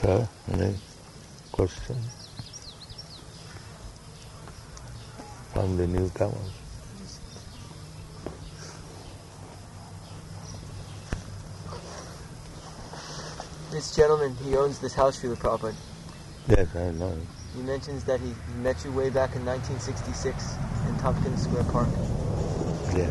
So, any question from the newcomers? This gentleman, he owns this house, Srila Prabhupada. Yes, I know. He mentions that he met you way back in 1966 in Tompkins Square Park. Yes.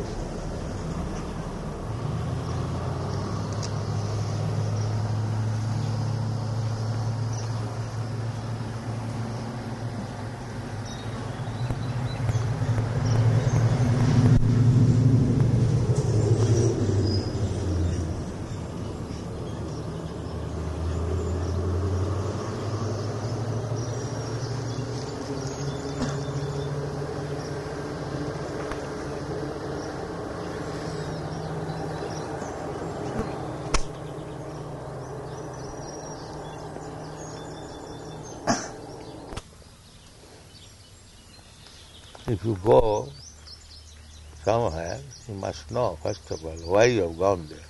If you go somewhere, you must know, first of all, why you have gone there.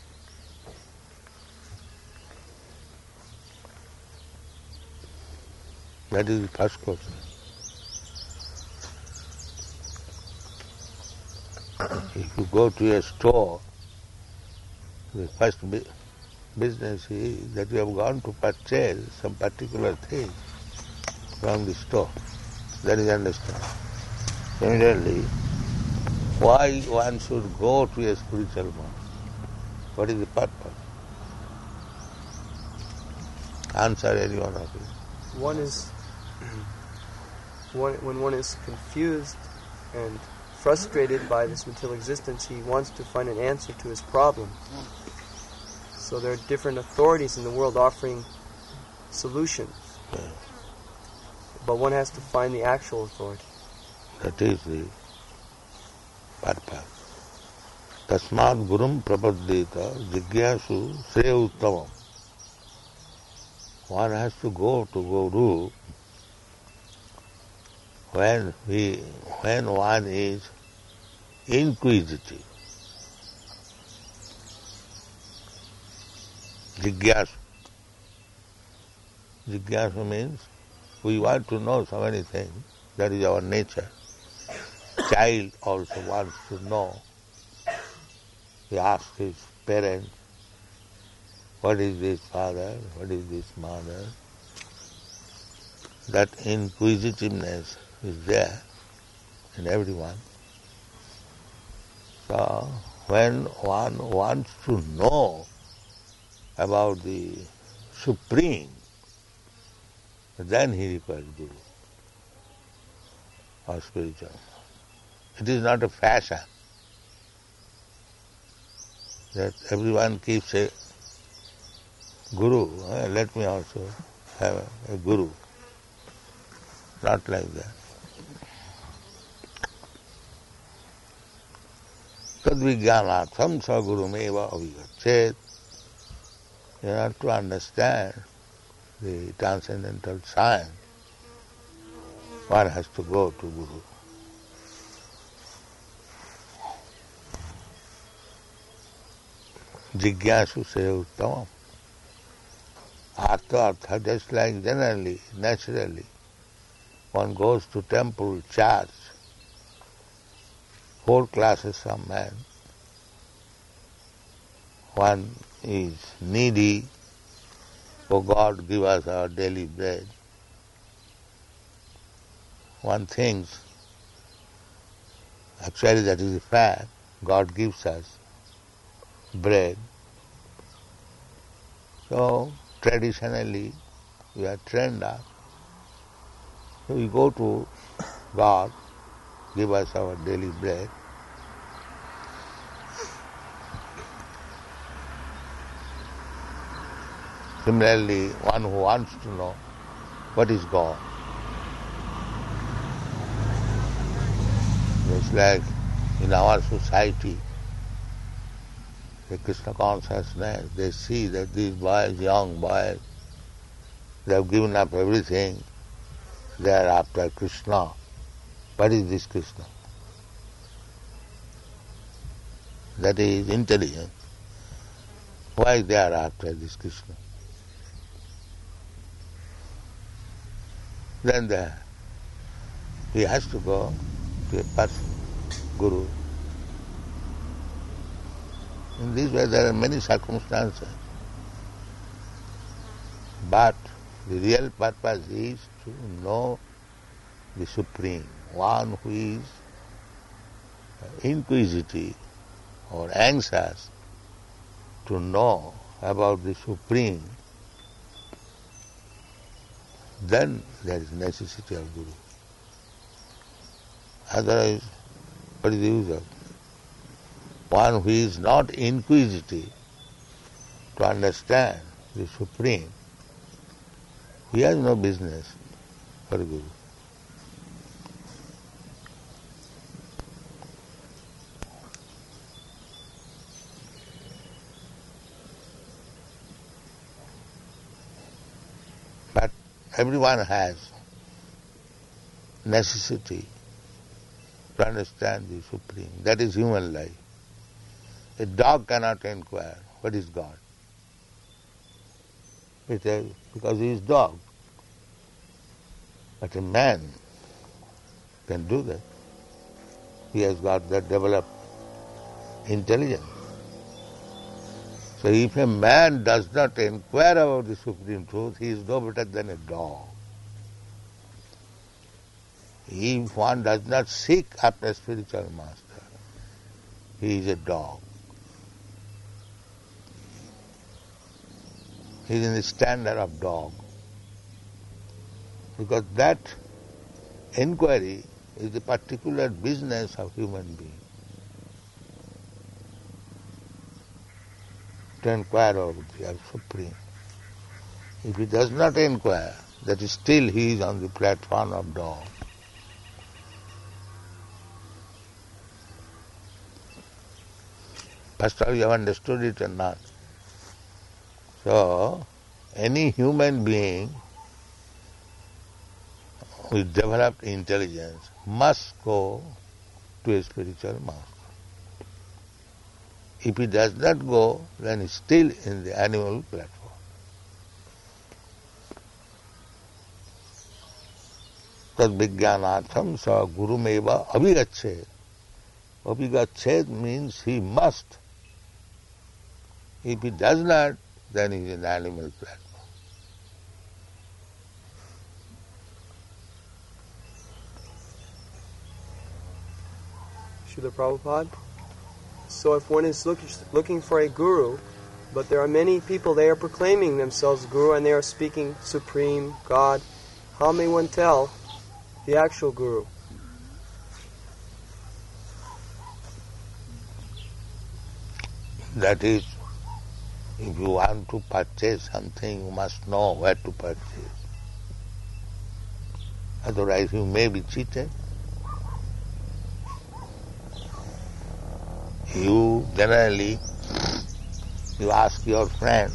That is the first question. If you go to a store, the first business is that you have gone to purchase some particular thing from the store. That is understood. Similarly, why one should go to a spiritual master? What is the purpose? Answer any one of it. One is, when one is confused and frustrated by this material existence, he wants to find an answer to his problem. So there are different authorities in the world offering solutions. Yeah. But one has to find the actual authority. That is the purpose. Tasmad gurum prapaddita jigyasu sreya uttamam. One has to go to Guru when one is inquisitive. Jigyasu. Jigyasu means we want to know so many things. That is our nature. Child also wants to know. He asks his parents, what is this father, what is this mother? That inquisitiveness is there in everyone. So when one wants to know about the Supreme, then he requires Guru or spiritual. It is not a fashion that everyone keeps a Guru. Let me also have a Guru. Not like that. Tadvijnanatham sagurumeva avigachet. You have to understand the transcendental science. One has to go to Guru. Jigyasu seya uttamam. Artha, just like generally, naturally, one goes to temple, church, 4 classes of men. One is needy, oh God, give us our daily bread. One thinks, actually that is a fact, God gives us bread. So, traditionally, we are trained up. So we go to God, give us our daily bread. Similarly, one who wants to know what is God. It's like in our society, the Krishna consciousness, they see that these boys, young boys, they have given up everything, they are after Krishna. What is this Krishna? That is intelligent. Why they are after this Krishna? then he has to go to a person, guru. In this way there are many circumstances. But the real purpose is to know the Supreme, one who is inquisitive or anxious to know about the Supreme. Then there is necessity of Guru. Otherwise, what is the use of one who is not inquisitive to understand the Supreme? He has no business for Guru. But everyone has necessity to understand the Supreme. That is human life. A dog cannot inquire, what is God? Because he is dog. But a man can do that. He has got that developed intelligence. So if a man does not inquire about the Supreme Truth, he is no better than a dog. If one does not seek after a spiritual master, he is a dog. He is in the standard of dog. Because that inquiry is the particular business of human being. To inquire of the Supreme. If he does not inquire, that is still he is on the platform of dog. First of all, you have understood it or not. So, any human being with developed intelligence must go to a spiritual master. If he does not go, then he is still in the animal platform. Tad vijnanatham sa gurumeva abhigachet. Abhigachet means he must. If he does not, then he is in the animal platform. Srila Prabhupada. So if one is looking for a guru, but there are many people, they are proclaiming themselves guru and they are speaking Supreme God, how may one tell the actual guru? That is, if you want to purchase something, you must know where to purchase. Otherwise you may be cheated. You generally, you ask your friend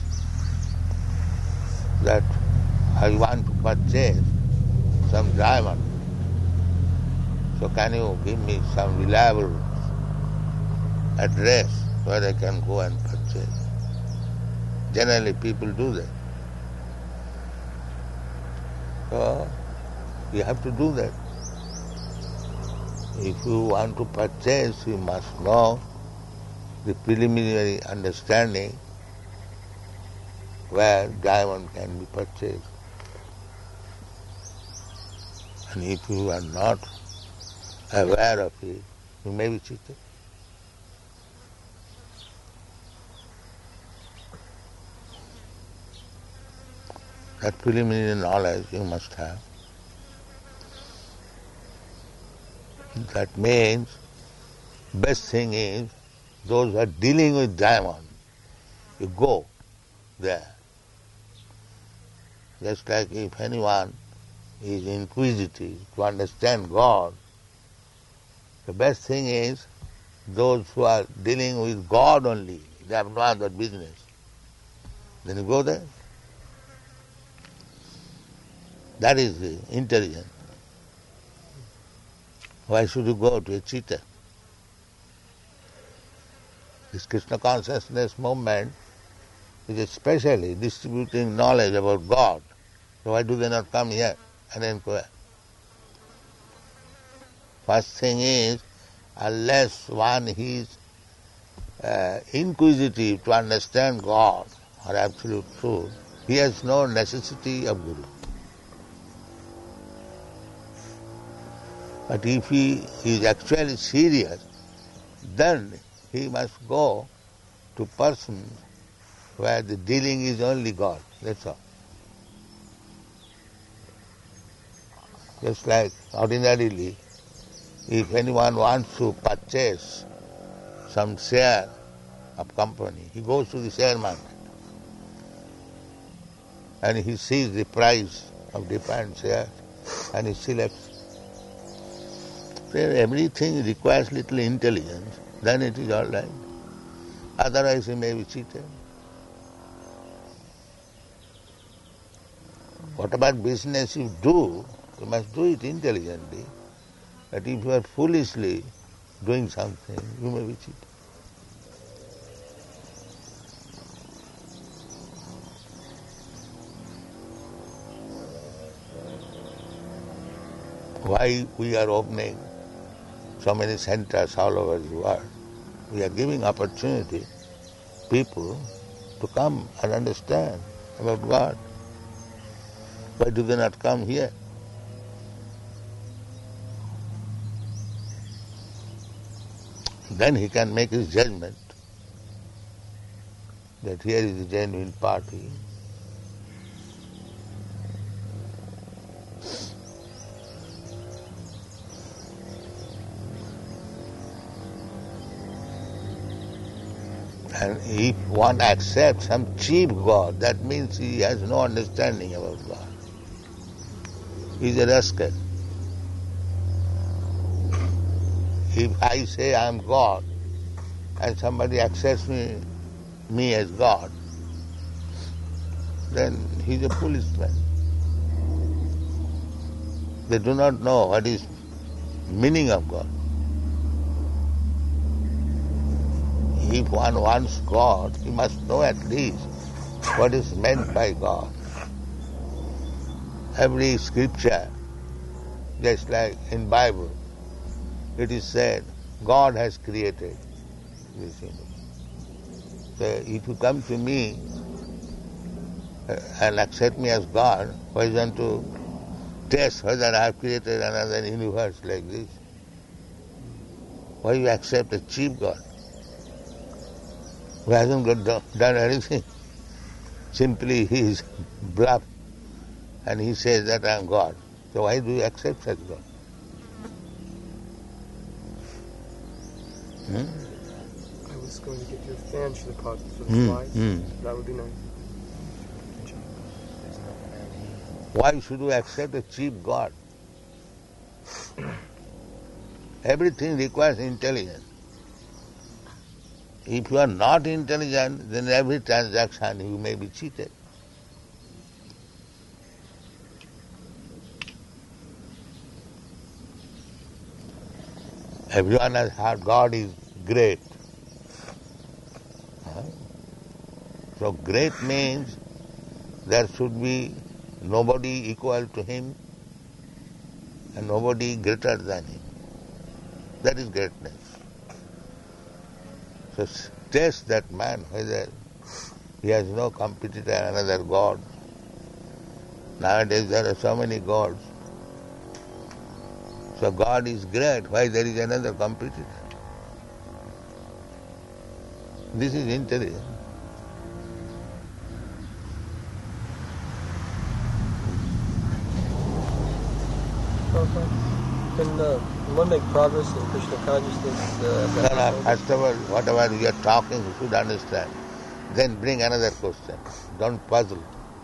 that I want to purchase some diamond. So can you give me some reliable address where I can go and purchase? Generally people do that. So you have to do that. If you want to purchase, you must know the preliminary understanding where diamond can be purchased. And if you are not aware of it, you may be cheated. That preliminary knowledge you must have. That means, best thing is, those who are dealing with diamond, you go there. Just like if anyone is inquisitive to understand God, the best thing is, those who are dealing with God only, they have no other business. Then you go there. That is the intelligence. Why should you go to a cheater? This Krishna consciousness movement is especially distributing knowledge about God. So why do they not come here? and inquire. First thing is, unless one is inquisitive to understand God or absolute truth, he has no necessity of Guru. But if he is actually serious, then he must go to persons where the dealing is only God. That's all. Just like ordinarily, if anyone wants to purchase some share of company, he goes to the share market and he sees the price of different shares and he selects. So everything requires little intelligence, then it is all right. Otherwise he may be cheated. Whatever business you do, you must do it intelligently. But if you are foolishly doing something, you may be cheated. Why we are opening so many centers all over the world? We are giving opportunity people to come and understand about God. Why do they not come here? Then he can make his judgment that here is the genuine party. And if one accepts some cheap God, that means he has no understanding about God. He is a rascal. If I say I am God and somebody accepts me as God, then he is a foolish man. They do not know what is meaning of God. If one wants God, he must know at least what is meant by God. Every scripture, just like in Bible, it is said, God has created this universe. So if you come to me and accept me as God, why don't you test whether I have created another universe like this? Why you accept a cheap God who hasn't done anything? Simply he is bluff and he says that I am God. So why do you accept such God? I was going to get you a fan, Srila for the slides. That would be nice. Why should we accept a cheap God? Everything requires intelligence. If you are not intelligent, then every transaction you may be cheated. Everyone has heard God is great. So great means there should be nobody equal to him and nobody greater than him. That is greatness. So test that man whether he has no competitor, another God. Nowadays there are so many gods. So God is great, why there is another competitor? This is intelligence. Can one make progress in Krishna consciousness? First of all, whatever we are talking, you should understand. Then bring another question. Don't puzzle.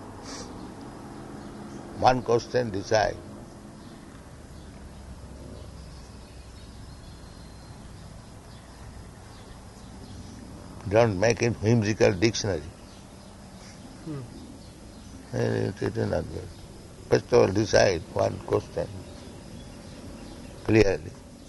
One question, decide. Don't make it whimsical dictionary. It is not good. First of all, decide one question clearly.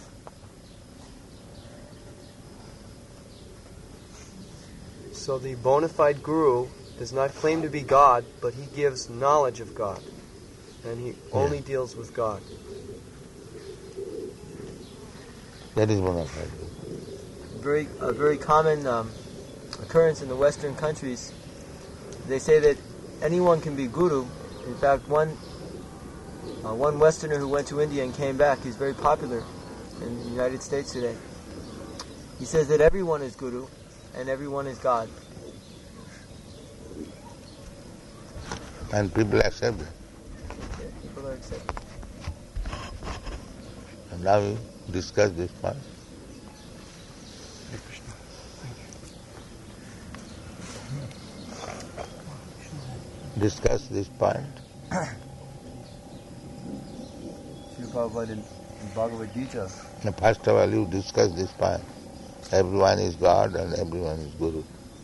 So the bona fide guru does not claim to be God, but he gives knowledge of God. and he only deals with God. That is bona fide. A very common occurrence in the Western countries. They say that anyone can be guru. In fact, one Westerner who went to India and came back, he's very popular in the United States today. He says that everyone is guru and everyone is God. And people accept that. Yeah, people are accepting. And now we discuss this point. Hare Krishna. Thank you. Discuss this point. Srila Prabhupada in Bhagavad Gita. Now, first of all, you discuss this point. Everyone is God and everyone is Guru.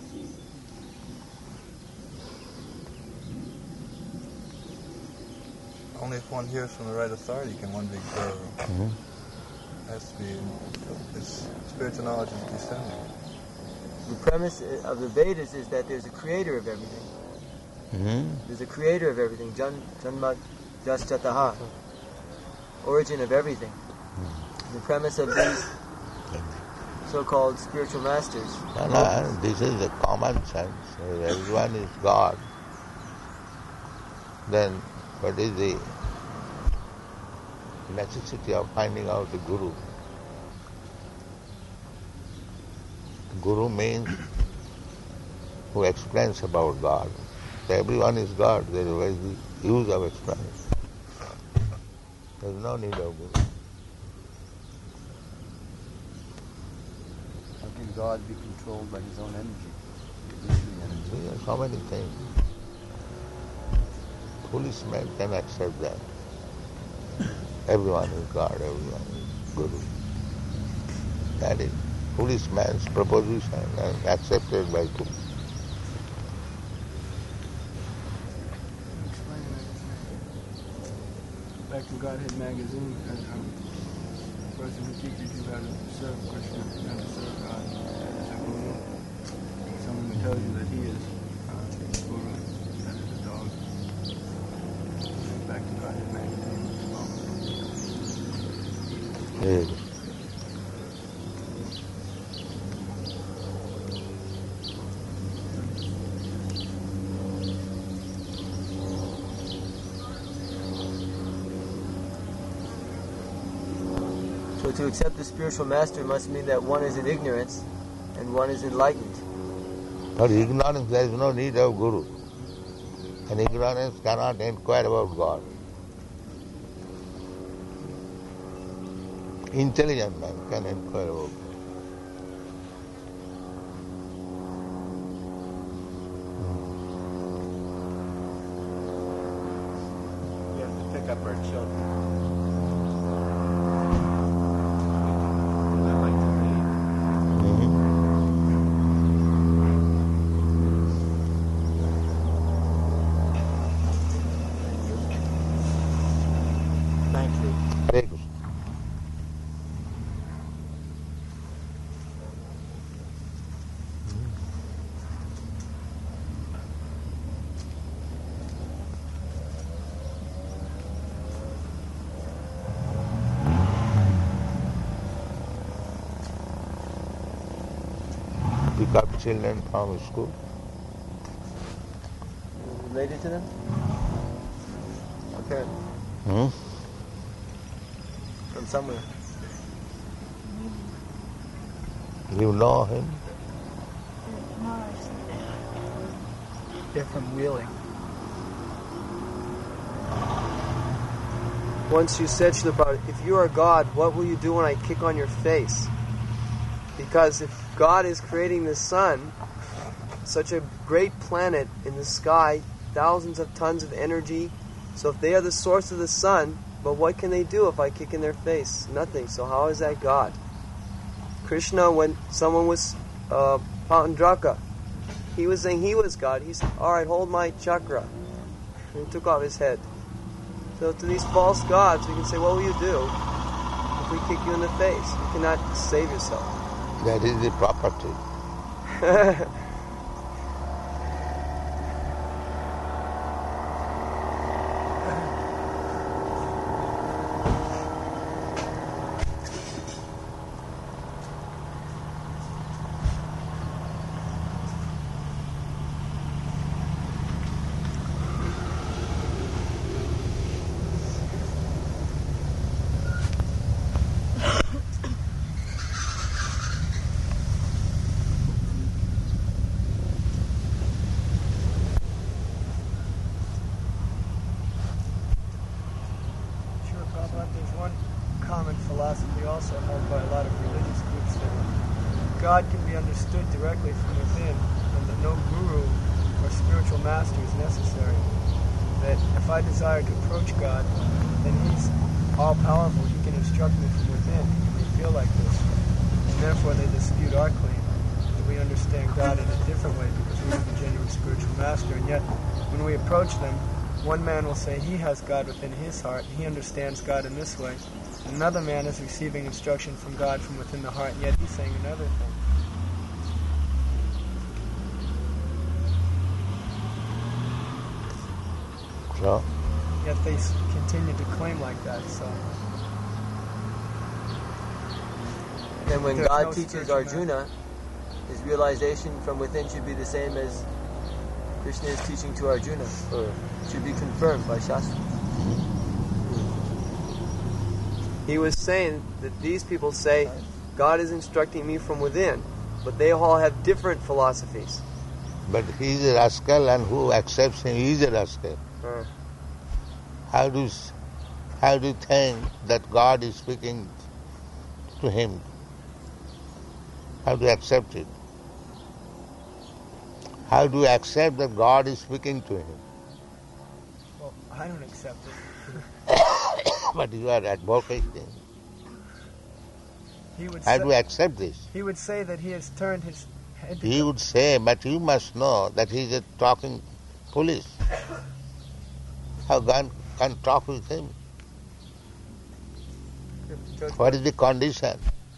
Only if one hears from the right authority can one be guru. Mm-hmm. Has to be, his spiritual knowledge is descending. The premise of the Vedas is that there's a creator of everything. Mm-hmm. There's a creator of everything. Janma Jasyataha. Origin of everything. The premise of these so-called spiritual masters. No, this is the common sense. If everyone is God, then what is the necessity of finding out the Guru? Guru means who explains about God. So everyone is God. There is the use of explanation. There is no need of Guru. How can God be controlled by his own energy? There are so many things. Foolish men can accept that. Everyone is God, everyone is Guru. That is foolish man's proposition and accepted by Guru. Back to Godhead magazine, a person who teaches you how to serve Krishna, how to serve God as a guru. Someone who tells you that he is guru, that is a dog. Back to Godhead magazine. Yes. So to accept the spiritual master must mean that one is in ignorance and one is enlightened. For ignorance there is no need of Guru. And ignorance cannot inquire about God. Intelligent man can inquire about God. You have to pick up our children. I like to read. Thank you. Hare Krishna. Pick up children from school. Related to them? Okay. From somewhere. You know him? They're from Wheeling. Once you said, Srila Prabhupada, if you are God, what will you do when I kick on your face? Because if God is creating the sun, such a great planet in the sky, thousands of tons of energy, so if they are the source of the sun, but what can they do if I kick in their face? Nothing. So how is that God? Krishna, when someone was Patanjaka, he was saying he was God. He said, alright, hold my chakra. And he took off his head. So to these false gods, we can say, what will you do if we kick you in the face? You cannot save yourself. That is the property. God can be understood directly from within, and that no guru or spiritual master is necessary. That if I desire to approach God, then He's all-powerful. He can instruct me from within. And they feel like this. And therefore they dispute our claim that we understand God in a different way because we have a genuine spiritual master. And yet, when we approach them, one man will say he has God within his heart, he understands God in this way. And another man is receiving instruction from God from within the heart, and yet he's saying another thing. So, Yet they continue to claim like that, so... And when There's God no teaches spiritual Arjuna, his realization from within should be the same as Krishna is teaching to Arjuna, or should be confirmed by Shastra. He was saying that these people say, God is instructing me from within, but they all have different philosophies. but he is a rascal, and who accepts him, he is a rascal. How do you think that God is speaking to him? How do you accept it? How do you accept that God is speaking to him? Well, I don't accept it. But you are advocating. He would How say, do you accept this? he would say that he has turned his head to He God. would say, but you must know that he is a talking police. How God can talk with him? What is the condition?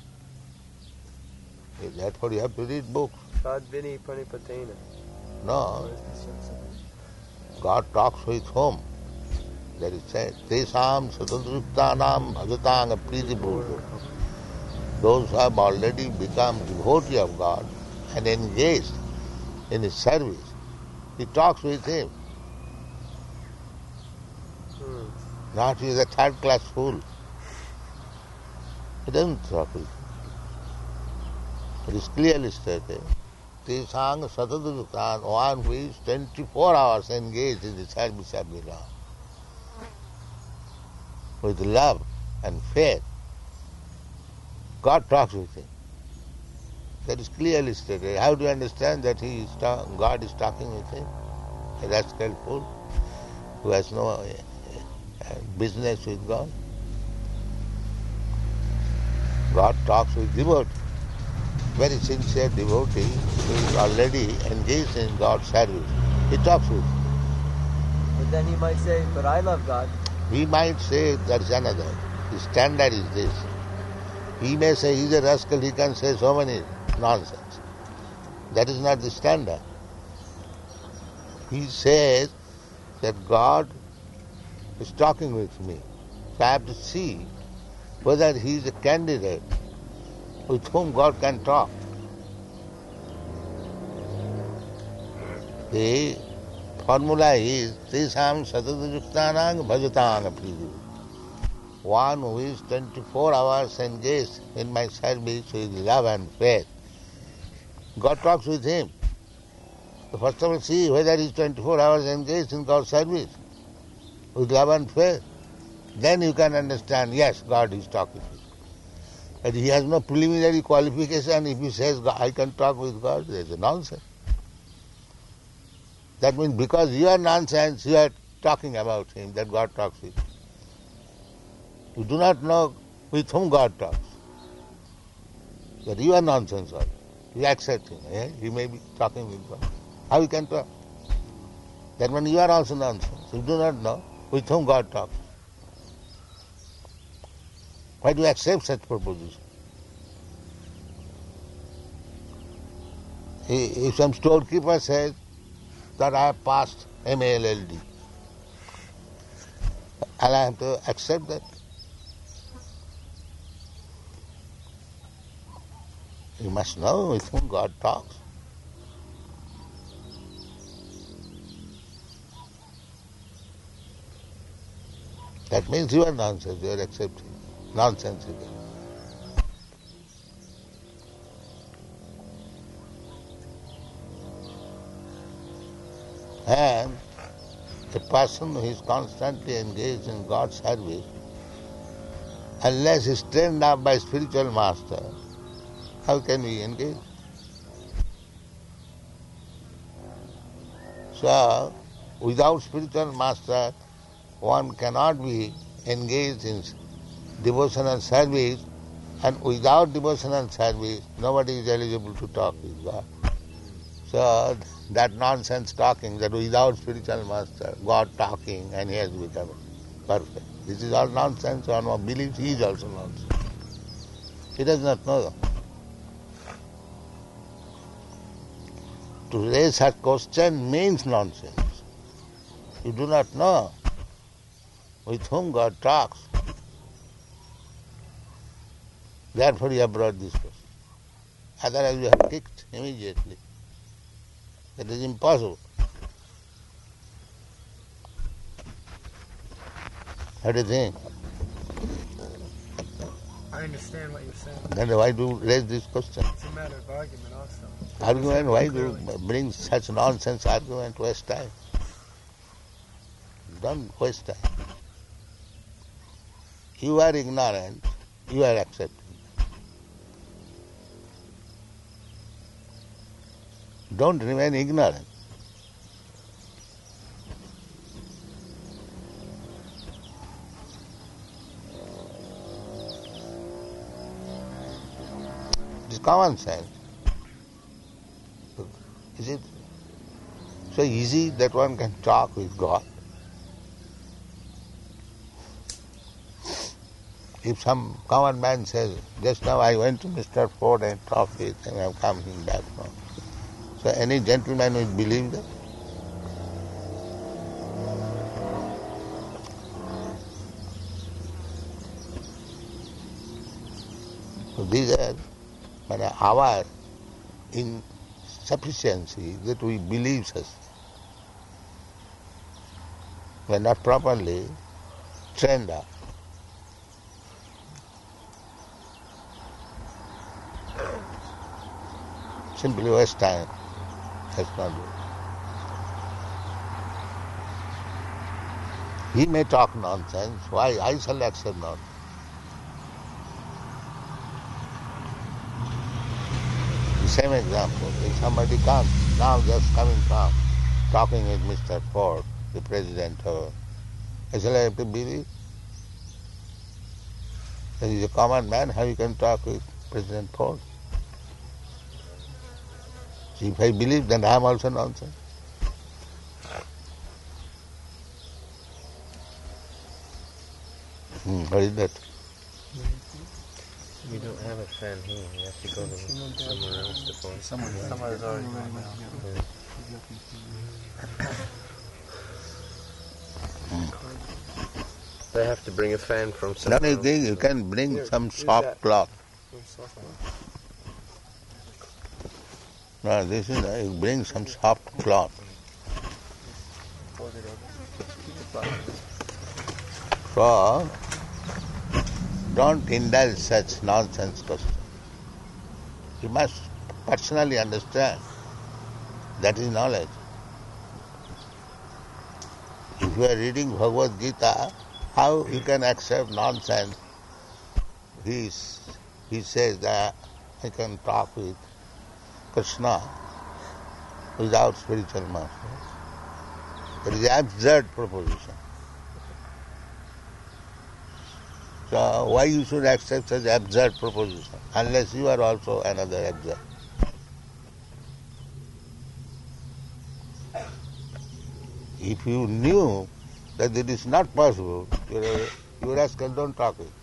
Therefore you have to read books. Tadvini pranipatena. No. God talks with whom? That is said, Tesam Satadruptanam Bhagatanga Pritipurva. Those who have already become devotee of God and engaged in His service, He talks with him. Not he is a third-class fool. He doesn't talk with him. It is clearly stated. Tesang Satadruptan, one who is 24 hours engaged in the service of the Lord, with love and faith. God talks with him. That is clearly stated. How do you understand that God is talking with him? A rascal fool who has no business with God. God talks with devotee, very sincere devotee who is already engaged in God's service. He talks with him. But then he might say, but I love God. He might say there is another. The standard is this. He may say he is a rascal, he can say so many nonsense. That is not the standard. He says that God is talking with me. So I have to see whether he is a candidate with whom God can talk. The formula is Tesam Satadruptanang Bhajatang Priti. One who is 24 hours engaged in my service with love and faith. God talks with him. So first of all, see whether he is 24 hours engaged in God's service with love and faith. Then you can understand, yes, God is talking with you. But he has no preliminary qualification. If he says, I can talk with God, there is a nonsense. That means because you are nonsense, you are talking about him, that God talks with you. You do not know with whom God talks. That you are nonsense also. You accept him. He may be talking with God. How you can talk? That means you are also nonsense. You do not know with whom God talks. Why do you accept such proposition? If some storekeeper says that I have passed MALLD, and I have to accept that. You must know with whom God talks. That means you are nonsense, you are accepting. Nonsensical. And a person who is constantly engaged in God's service, unless he is trained up by spiritual master, How can we engage? So, without spiritual master, one cannot be engaged in devotional service, and without devotional service, nobody is eligible to talk with God. So, that nonsense talking, that without spiritual master, God talking and he has become perfect. This is all nonsense. One believes he is also nonsense. He does not know. To raise such question means nonsense. You do not know with whom God talks. Therefore you have brought this question. Otherwise you have kicked immediately. That is impossible. What do you think? I understand what you're saying. Then why do you raise this question? It's a matter of argument also. Argument, why do you bring such nonsense argument, waste time? Don't waste time. You are ignorant, you are accepting. Don't remain ignorant. It is common sense. Is it so easy that one can talk with God? If some common man says, just now I went to Mr. Ford and talked with him, I am coming back now. So any gentleman will believe that? So these are our insufficiency that we believe us. We are not properly trained up. Simply waste time. That's not good. He may talk nonsense. Why? I shall accept nonsense. The same example. If somebody comes, now just coming from talking with Mr. Ford, the president, I shall have to believe that he is a common man. How you can talk with President Ford? If I believe, then I am also nonsense. What is that? We don't have a fan here. We have to go to somewhere else to phone. Somebody's already gone now. They have to bring a fan from Don't somewhere you else. think you can bring Here, some use soft that. cloth? Soft. No, this is, you bring some soft cloth. So, don't indulge such nonsense questions. You must personally understand that is knowledge. If you are reading Bhagavad Gita, how you can accept nonsense? He says that I can talk with Krishna without spiritual master. That is an absurd proposition. So why you should accept such absurd proposition unless you are also another absurd? If you knew that it is not possible, you rascal, don't talk it.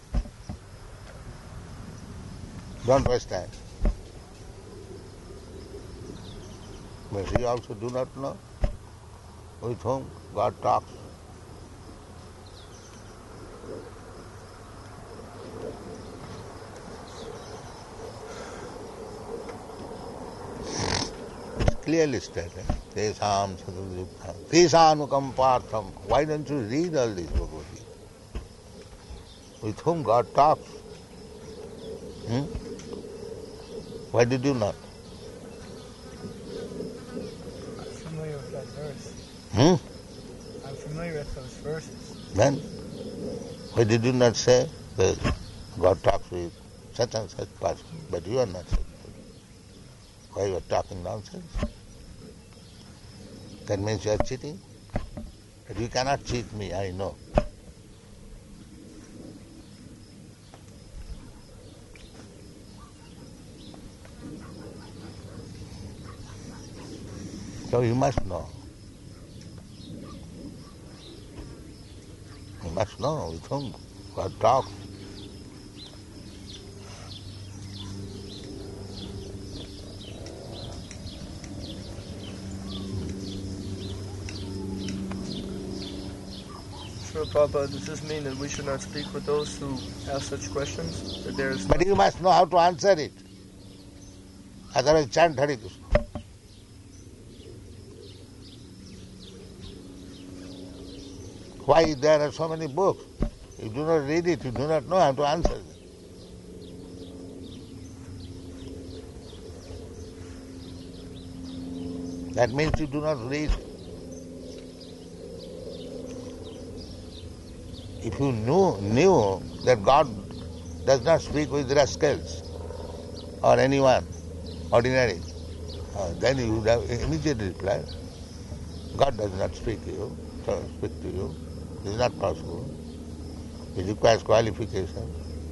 Don't waste time. But you also do not know with whom God talks. Clearly stated, Tesam Sadhudukha, Tesanukam Partham. Why don't you read all these Bhagavad Gita? With whom God talks? Why did you not? I'm familiar with that verse. I'm familiar with those verses. Then, why did you not say that God talks with such and such person, but you are not such. Why you are talking nonsense? That means you are cheating. But you cannot cheat me, I know. So you must know. You must know with whom God talks. Sure, Papa, does this mean that we should not speak with those who ask such questions? That there's But you must know how to answer it. Otherwise chant Hare Krishna. Why there are so many books? You do not read it, you do not know how to answer them. That means you do not read. If you knew that God does not speak with rascals or anyone ordinary, then you would have immediately replied, God does not speak to you. It is not possible. It requires qualification.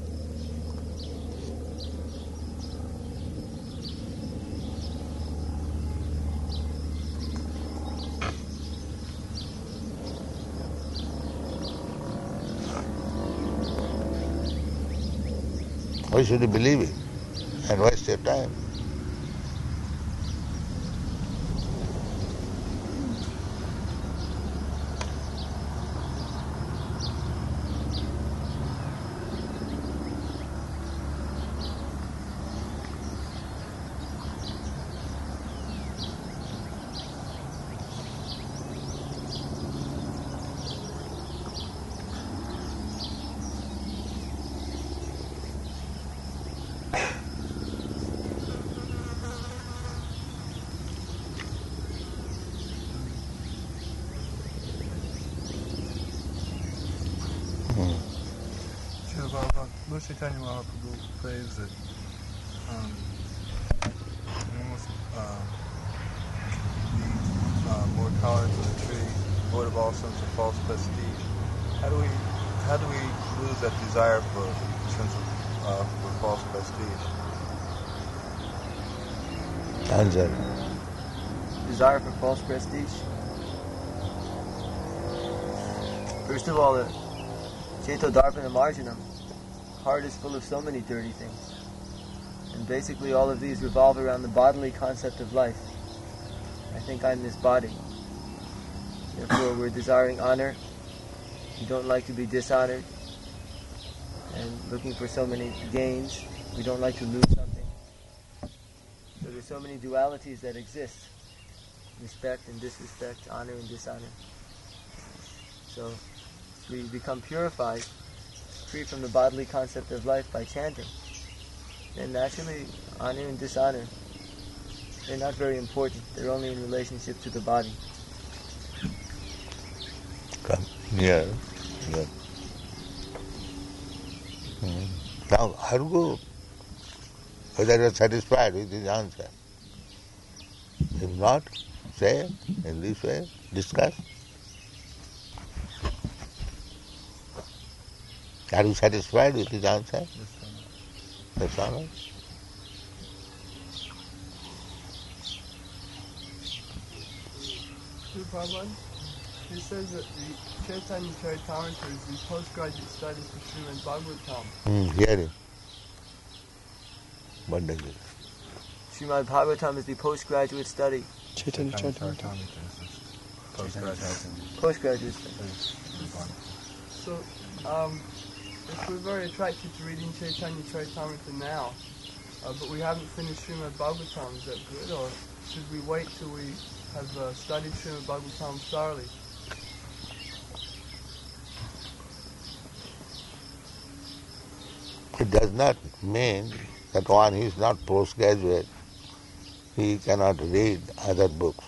Why should you believe it and waste your time? Lord Chaitanya Mahaprabhu claims that we must be more tolerant to the tree, void of all sense of false prestige. How do we lose that desire for sense of for false prestige? Answer. desire for false prestige? First of all, Cheto Darpana Marjanam, heart is full of so many dirty things. And basically all of these revolve around the bodily concept of life. I think I'm this body. Therefore we're desiring honor. We don't like to be dishonored. And looking for so many gains. We don't like to lose something. So there's so many dualities that exist. Respect and disrespect, honor and dishonor. So we become purified, free from the bodily concept of life by chanting. Then naturally, honor and dishonor, they're not very important. They're only in relationship to the body. Come near. Yeah. Now, Hargu, whether you are satisfied with his answer. If not, say in this way, discuss. Are you satisfied with his answer? That's all right. Prabhupada, he says that the Chaitanya Charitamrita is the postgraduate study for Srimad Bhagavatam. Hear him. What does it? Srimad Bhagavatam is the postgraduate study. Chaitanya Charitamrita is Postgraduate study. So, if we're very attracted to reading Chaitanya Charitamrita now, but we haven't finished Srimad Bhagavatam, is that good? Or should we wait till we have studied Srimad Bhagavatam thoroughly? It does not mean that one who is not postgraduate, he cannot read other books.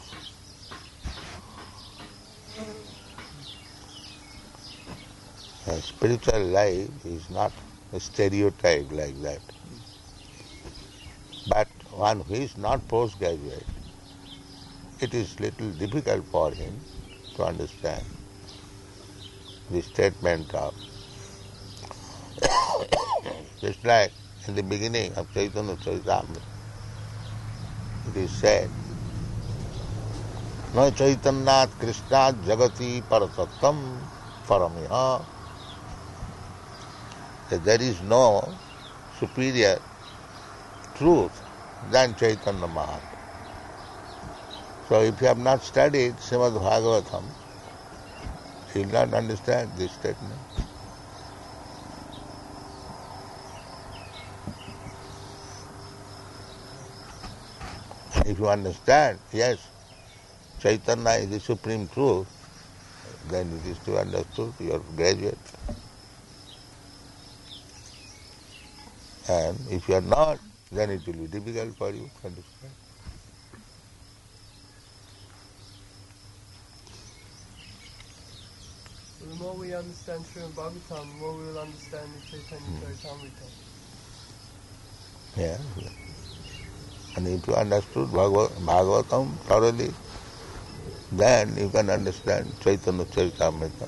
A spiritual life is not a stereotype like that. But one who is not postgraduate, it is little difficult for him to understand the statement of just like in the beginning of Chaitanya Charitamrita, it is said, "Na Chaitanyat Krishnat Jagati Paratattam Paramiha," that there is no superior truth than Chaitanya Mahaprabhu. So if you have not studied Srimad Bhagavatam, you will not understand this statement. If you understand, yes, Chaitanya is the supreme truth, then it is to be understood, you are graduate. And if you are not, then it will be difficult for you to understand. So the more we understand Srimad Bhagavatam, the more we will understand the Chaitanya Charitamrita. Yeah. And if you understood Bhagavatam thoroughly, then you can understand Chaitanya Charitamrita.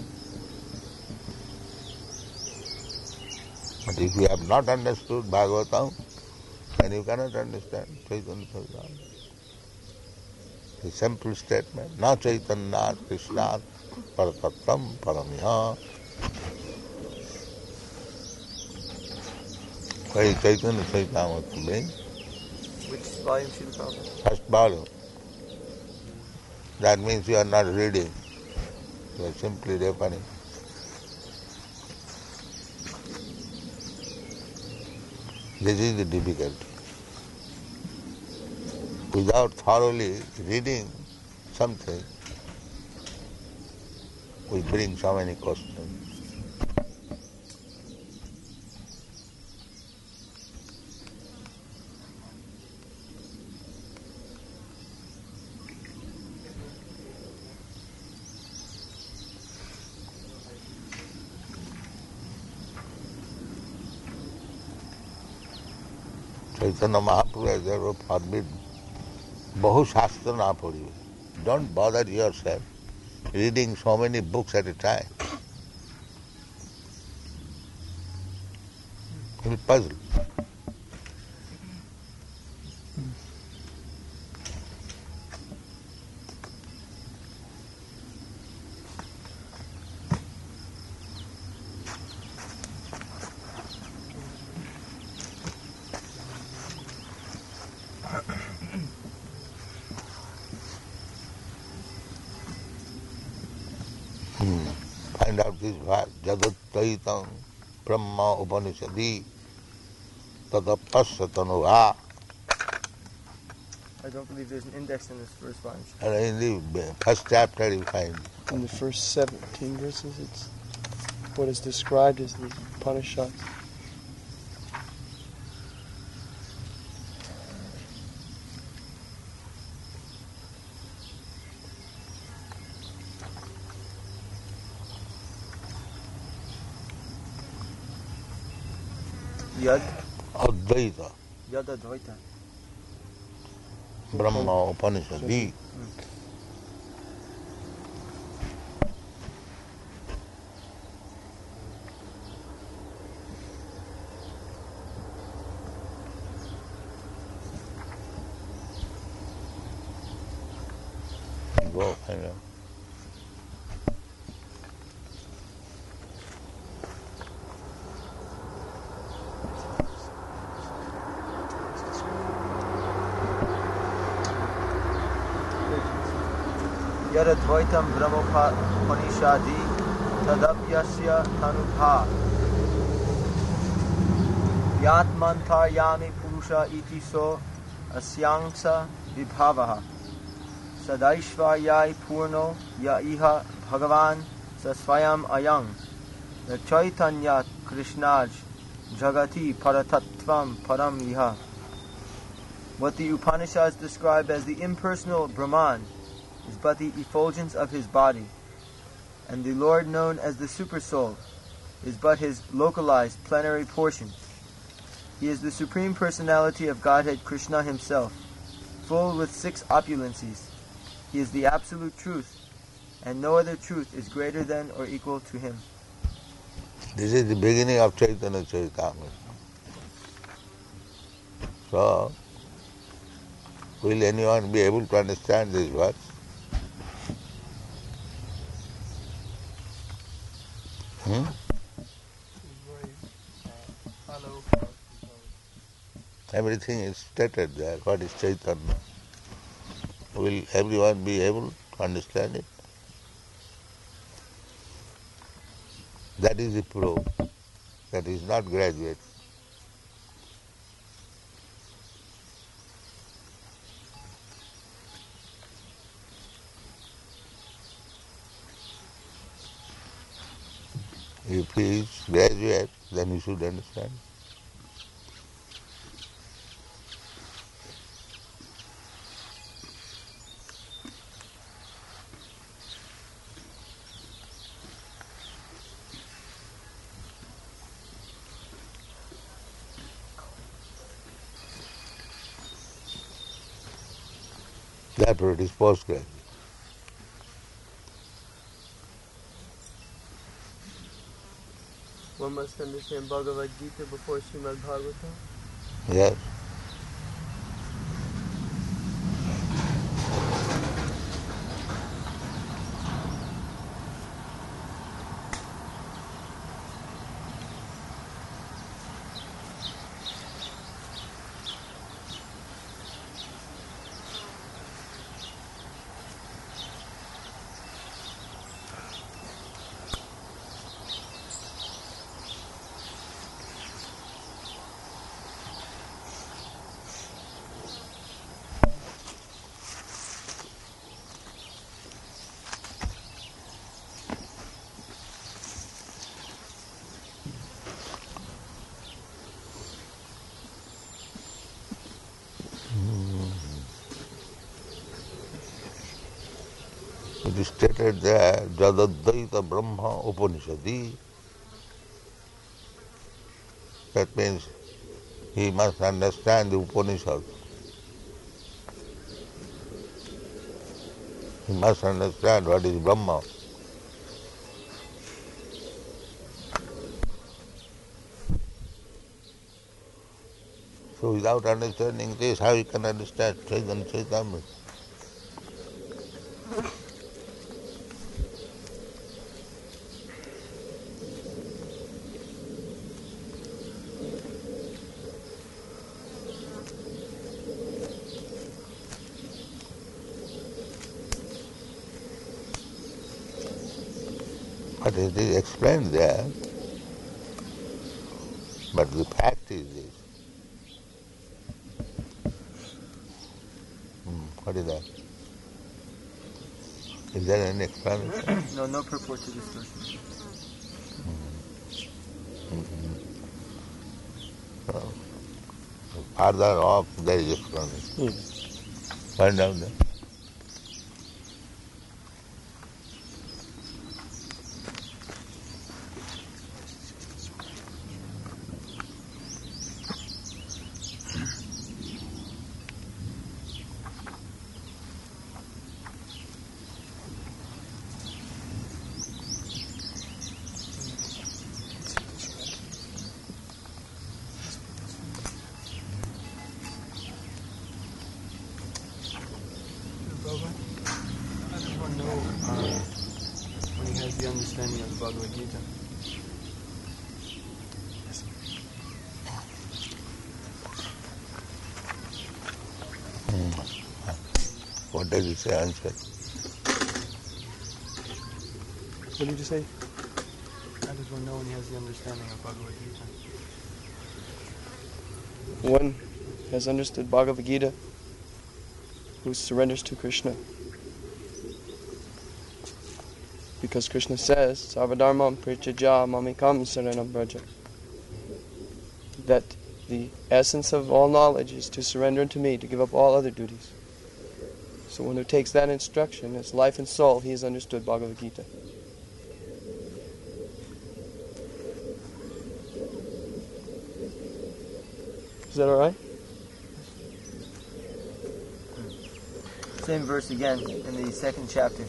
But if you have not understood Bhagavatam, then you cannot understand Chaitanya Charitamrita. The simple statement, "Na Chaitanyat Krishnat Paratattam Paramiha." Why Chaitanya Charitamrita means? Which volume should we call it? First volume. That means you are not reading, you are simply referring. This is the difficulty. Without thoroughly reading something, we bring so many questions. Chaitanya Mahaprabhu has therefore forbidden. Bahu Shastra na padiyo. Don't bother yourself reading so many books at a time. You will puzzle. Find out this verse, Jadattaitam Brahma Upanishadi Tadapassatanuha. I don't believe there's an index in this first volume. And in the first chapter you find In the first 17 verses, it's what is described as the Upanishads. Yad Advaita Yad Advaita. Brahma Upanishadi. Go find out. Yadadvaitam Brahmopanishadi Tadapyasya Tanubha Yatmantarayami Purusha iti so Asyangsa Vibhavaha Sadaishvaryai Purno Ya Iha Bhagavan Sasvayam Ayang The Chaitanya Krishnaj Jagati Paratattvam Param Iha. What the Upanishads describe as the impersonal Brahman is but the effulgence of his body, and the Lord known as the Supersoul is but his localized plenary portion. He is the Supreme Personality of Godhead Krishna himself, full with 6 opulencies. He is the Absolute Truth, and no other truth is greater than or equal to him. This is the beginning of Chaitanya Charitamrita. So, will anyone be able to understand this verse? Everything is stated there. What is Chaitanya? Will everyone be able to understand it? That is the proof. That is not graduate. If he is graduate, then he should understand. Therefore, it is postgraduate. One must understand Bhagavad Gita before Srimad Bhagavatam. Yes. It is stated there, Jadadvaita Brahma Upanishadi. That means he must understand the Upanishad. He must understand what is Brahma. So without understanding this, how you can understand Chaitanya Charitamrita? But it is explained there. But the fact is this. What is that? Is there any explanation? No, no purport to this verse. So, farther off there is explanation. Find out there. I just want to know when he has the understanding of the Bhagavad Gita. What does it say? Answer. What did you say? I just want to know when he has the understanding of Bhagavad Gita. One has understood Bhagavad Gita who surrenders to Krishna. Because Krishna says, Sarvadharmam Prityajya Mamikam Saranam Braja. That the essence of all knowledge is to surrender unto me, to give up all other duties. So one who takes that instruction as life and soul, he has understood Bhagavad Gita. Is that all right? Same verse again in the second chapter.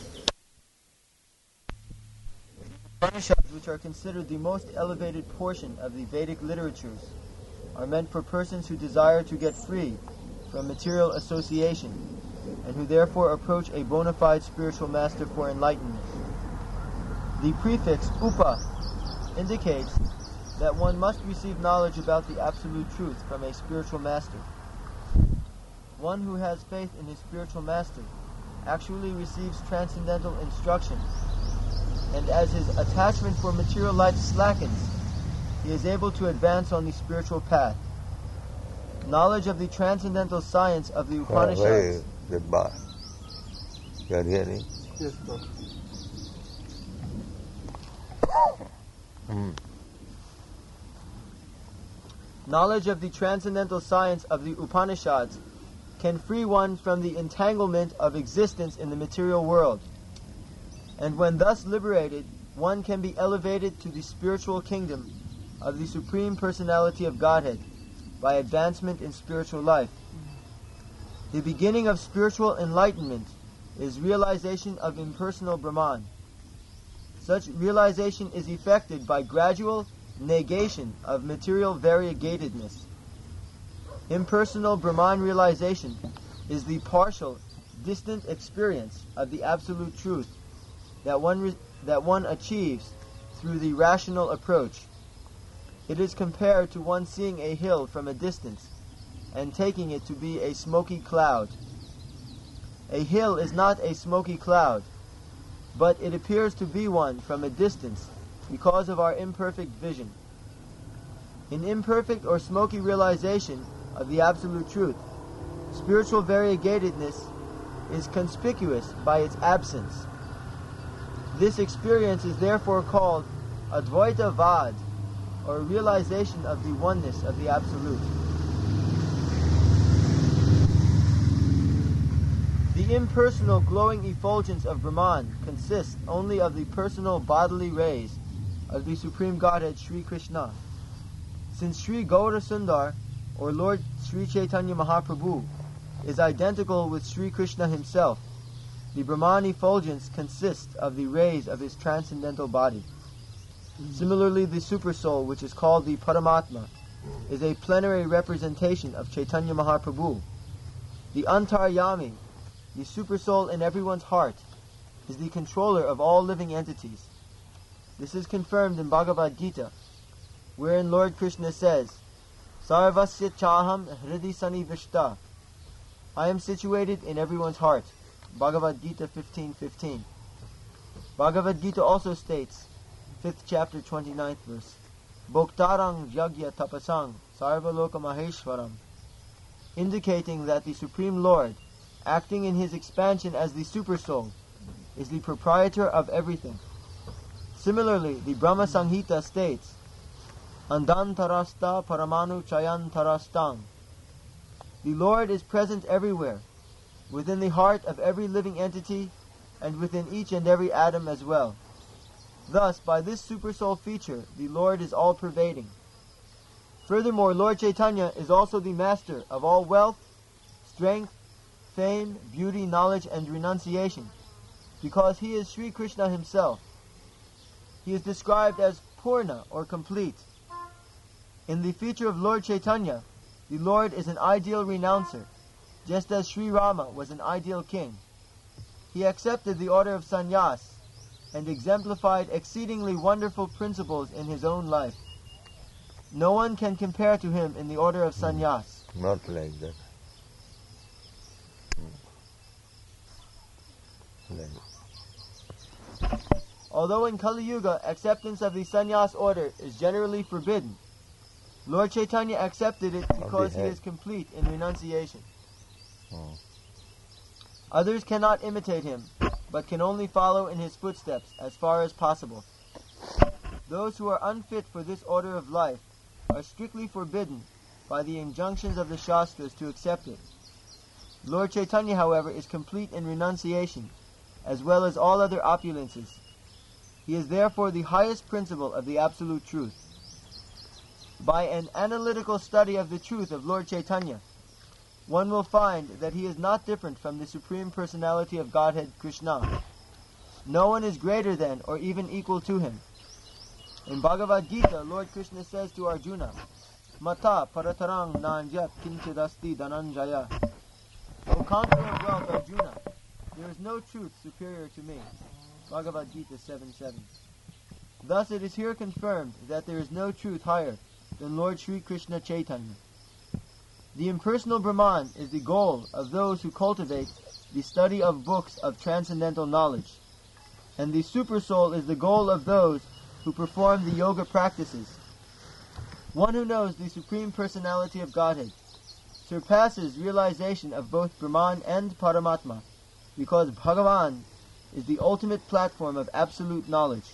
Upanishads, which are considered the most elevated portion of the Vedic literatures, are meant for persons who desire to get free from material association and who therefore approach a bona fide spiritual master for enlightenment. The prefix upa indicates that one must receive knowledge about the absolute truth from a spiritual master. One who has faith in his spiritual master actually receives transcendental instruction, and as his attachment for material life slackens, he is able to advance on the spiritual path. Knowledge of the transcendental science of the Upanishads. The bar. You are hearing? Yes, bro. Knowledge of the transcendental science of the Upanishads can free one from the entanglement of existence in the material world. And when thus liberated, one can be elevated to the spiritual kingdom of the Supreme Personality of Godhead by advancement in spiritual life. The beginning of spiritual enlightenment is realization of impersonal Brahman. Such realization is effected by gradual negation of material variegatedness. Impersonal Brahman realization is the partial, distant experience of the absolute truth that one achieves through the rational approach. It is compared to one seeing a hill from a distance and taking it to be a smoky cloud. A hill is not a smoky cloud, but it appears to be one from a distance because of our imperfect vision. In imperfect or smoky realization of the absolute truth, spiritual variegatedness is conspicuous by its absence. This experience is therefore called Advaita Vad, or realization of the oneness of the Absolute. The impersonal glowing effulgence of Brahman consists only of the personal bodily rays of the Supreme Godhead Sri Krishna. Since Sri Gaura Sundar, or Lord Sri Chaitanya Mahaprabhu, is identical with Sri Krishna himself, the Brahman effulgence consists of the rays of his transcendental body. Similarly, the Supersoul, which is called the Paramatma, is a plenary representation of Chaitanya Mahaprabhu. The Antaryami, the Supersoul in everyone's heart, is the controller of all living entities. This is confirmed in Bhagavad Gita, wherein Lord Krishna says, Sarvasya chaham hridi sanivishta. I am situated in everyone's heart. Bhagavad Gita 15:15. Bhagavad Gita also states, 5th chapter, 29th verse, Bhoktarang Yagya Tapasang Sarvaloka Maheshwaram, indicating that the Supreme Lord, acting in his expansion as the Supersoul, is the proprietor of everything. Similarly, the Brahma Samhita states, Andantarasta Paramanu Chayantarastang. The Lord is present everywhere, within the heart of every living entity, and within each and every atom as well. Thus, by this Supersoul feature, the Lord is all-pervading. Furthermore, Lord Chaitanya is also the master of all wealth, strength, fame, beauty, knowledge, and renunciation, because he is Sri Krishna himself. He is described as Purna, or complete. In the feature of Lord Chaitanya, the Lord is an ideal renouncer, just as Sri Rama was an ideal king. He accepted the order of sannyas and exemplified exceedingly wonderful principles in his own life. No one can compare to him in the order of sannyas. Not like that. Although in Kali Yuga acceptance of the sannyas order is generally forbidden, Lord Chaitanya accepted it because he is complete in renunciation. Others cannot imitate him, but can only follow in his footsteps as far as possible. Those who are unfit for this order of life are strictly forbidden by the injunctions of the Shastras to accept it. Lord Chaitanya, however, is complete in renunciation, as well as all other opulences. He is therefore the highest principle of the Absolute Truth. By an analytical study of the truth of Lord Chaitanya, one will find that he is not different from the Supreme Personality of Godhead, Krishna. No one is greater than or even equal to him. In Bhagavad Gita, Lord Krishna says to Arjuna, Mata paratarang nanjat kinchidasti dhananjaya. O conqueror of wealth, Arjuna, there is no truth superior to me. Bhagavad Gita 7:7. Thus it is here confirmed that there is no truth higher than Lord Sri Krishna Chaitanya. The impersonal Brahman is the goal of those who cultivate the study of books of transcendental knowledge, and the Supersoul is the goal of those who perform the yoga practices. One who knows the Supreme Personality of Godhead surpasses realization of both Brahman and Paramatma, because Bhagavan is the ultimate platform of absolute knowledge.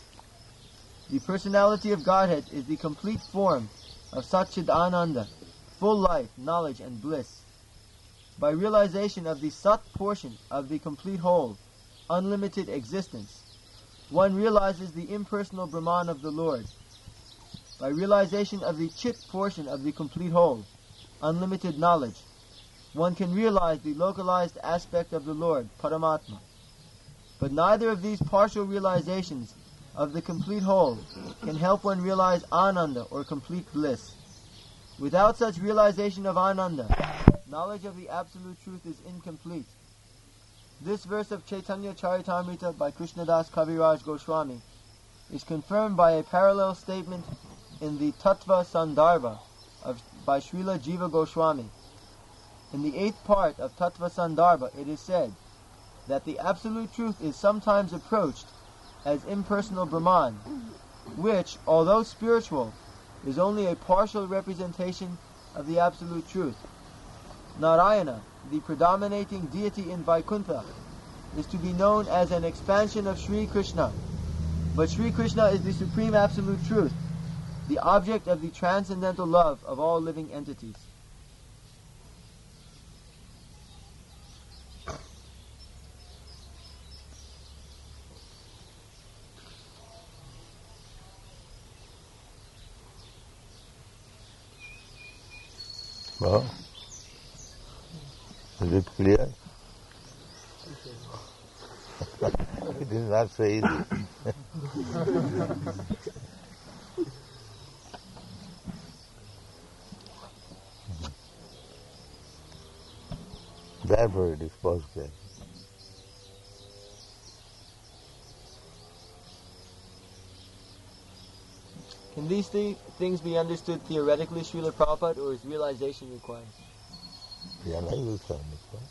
The Personality of Godhead is the complete form of Satchidananda, full life, knowledge, and bliss. By realization of the Sat portion of the complete whole, unlimited existence, one realizes the impersonal Brahman of the Lord. By realization of the Chit portion of the complete whole, unlimited knowledge, one can realize the localized aspect of the Lord, Paramatma. But neither of these partial realizations of the complete whole can help one realize Ananda or complete bliss. Without such realization of Ananda, knowledge of the Absolute Truth is incomplete. This verse of Chaitanya Charitamrita by Krishnadas Kaviraj Goswami is confirmed by a parallel statement in the Tattva Sandarbha by Srila Jiva Goswami. In the 8th part of Tattva Sandarbha, it is said that the Absolute Truth is sometimes approached as impersonal Brahman, which, although spiritual, is only a partial representation of the Absolute Truth. Narayana, the predominating deity in Vaikuntha, is to be known as an expansion of Sri Krishna. But Sri Krishna is the Supreme Absolute Truth, the object of the transcendental love of all living entities. Well, is it clear? It is not so easy. Therefore it is possible. Can these things be understood theoretically, Srila Prabhupada, or is realization required? Realization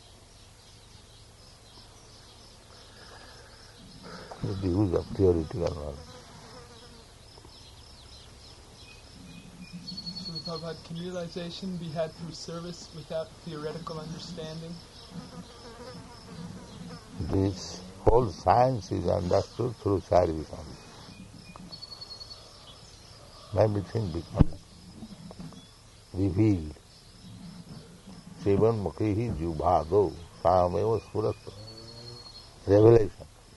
with the use of theoretical knowledge. Srila Prabhupada, can realization be had through service without theoretical understanding? This whole science is understood through service only. Everything becomes revealed. Sevan mukhihi jubhado sameva surata. Revelation.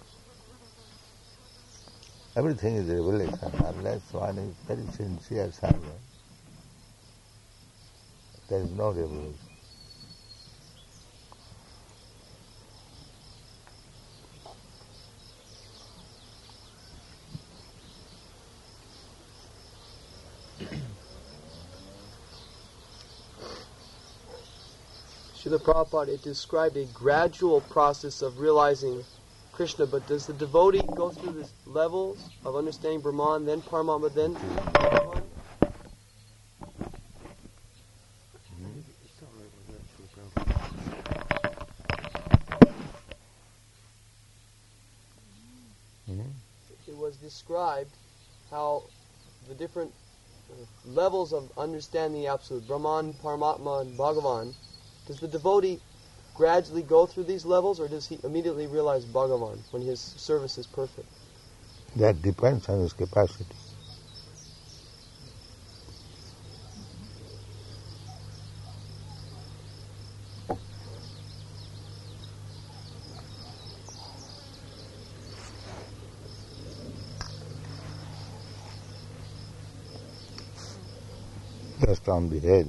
Everything is revelation unless one is very sincere servant. There is no revelation. Srila Prabhupada, it described a gradual process of realizing Krishna, but does the devotee go through the levels of understanding Brahman, then Paramatma, then Bhagavan? It was described how the different levels of understanding the Absolute, Brahman, Paramatma, and Bhagavan. Does the devotee gradually go through these levels, or does he immediately realize Bhagavan when his service is perfect? That depends on his capacity. just on the head.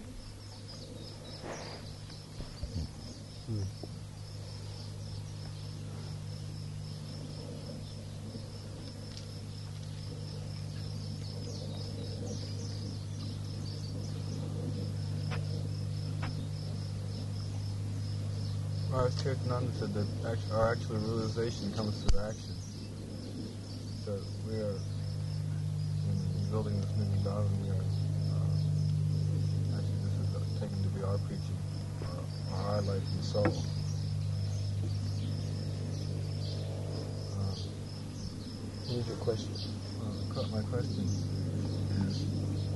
Maharaj Kirtananda said that our actual realization comes through action. So we are, in building this new Vrindavan, we are, actually this is taken to be our preaching, our life and soul. What is your question? My question is,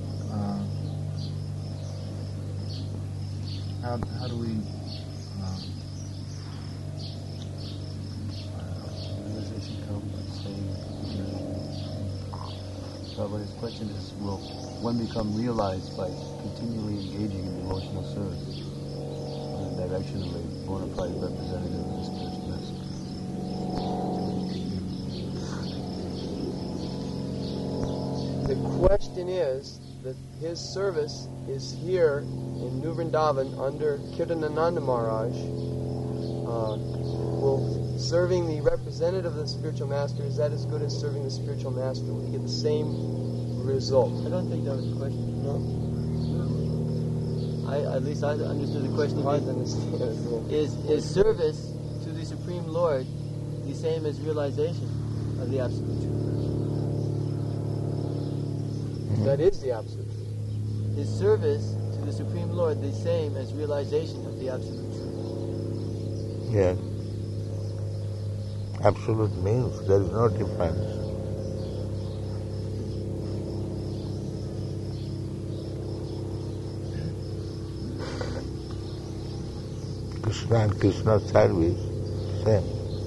how do we realization come by saying, but his question is, will one become realized by continually engaging in emotional service in the direction of a bona fide representative of the spiritual master? The question is that his service is here in New Vrindavan under Kirtanananda Maharaj. Will serving the representative of the spiritual master, is that as good as serving the spiritual master? Will he get the same result? I don't think that was the question. No? At least I understood the question. Hard to understand. Is service to the Supreme Lord the same as realization of the Absolute Truth? That is the absolute truth. Is service to the Supreme Lord the same as realization of the Absolute Truth? Yes. Absolute means there is no difference. Krishna and Krishna service, same.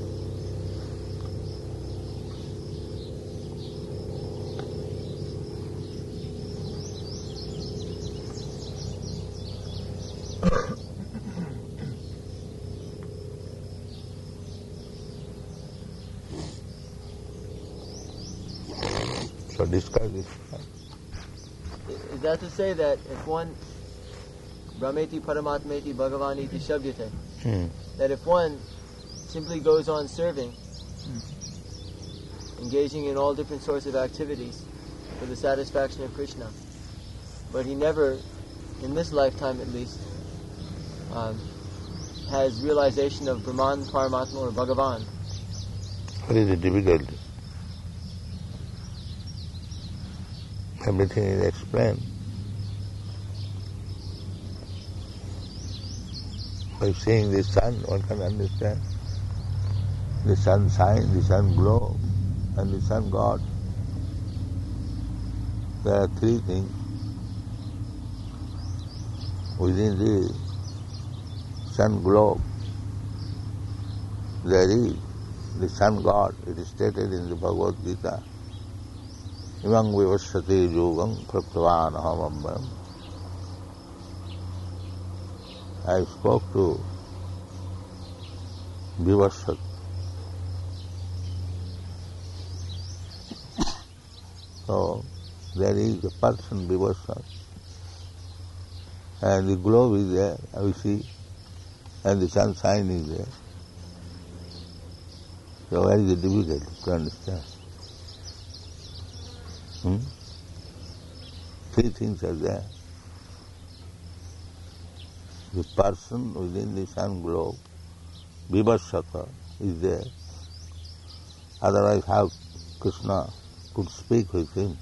So discuss it. Is that to say that if one Brahmeti Paramatmeti Bhagavaniti Shabdyate, that if one simply goes on serving, engaging in all different sorts of activities for the satisfaction of Krishna, but he never, in this lifetime at least, has realization of Brahman, Paramatma or Bhagavan? What is the difficulty? Everything is explained. By seeing the sun, one can understand the sun shine, the sun glow, and the sun God. There are three things within the sun globe. There is the sun God. It is stated in the Bhagavad Gita. Imang vivasati yogam praktavan ahamambam. I spoke to Vivasat. So there is a person Vivasat, and the globe is there, we see, and the sunshine is there. So where is the difficulty to understand? Three things are there. The person within the sun globe, Vivasata, is there. Otherwise how Krishna could speak with him?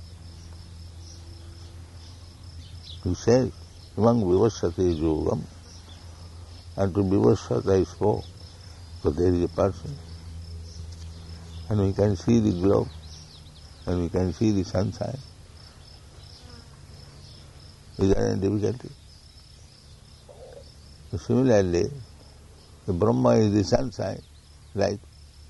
He says, Imang Vivasati Yogam, and to Vivasata I spoke. So there is a person. And we can see the globe, and we can see the sunshine. Is there any difficulty? So similarly, the Brahma is the sunshine, light.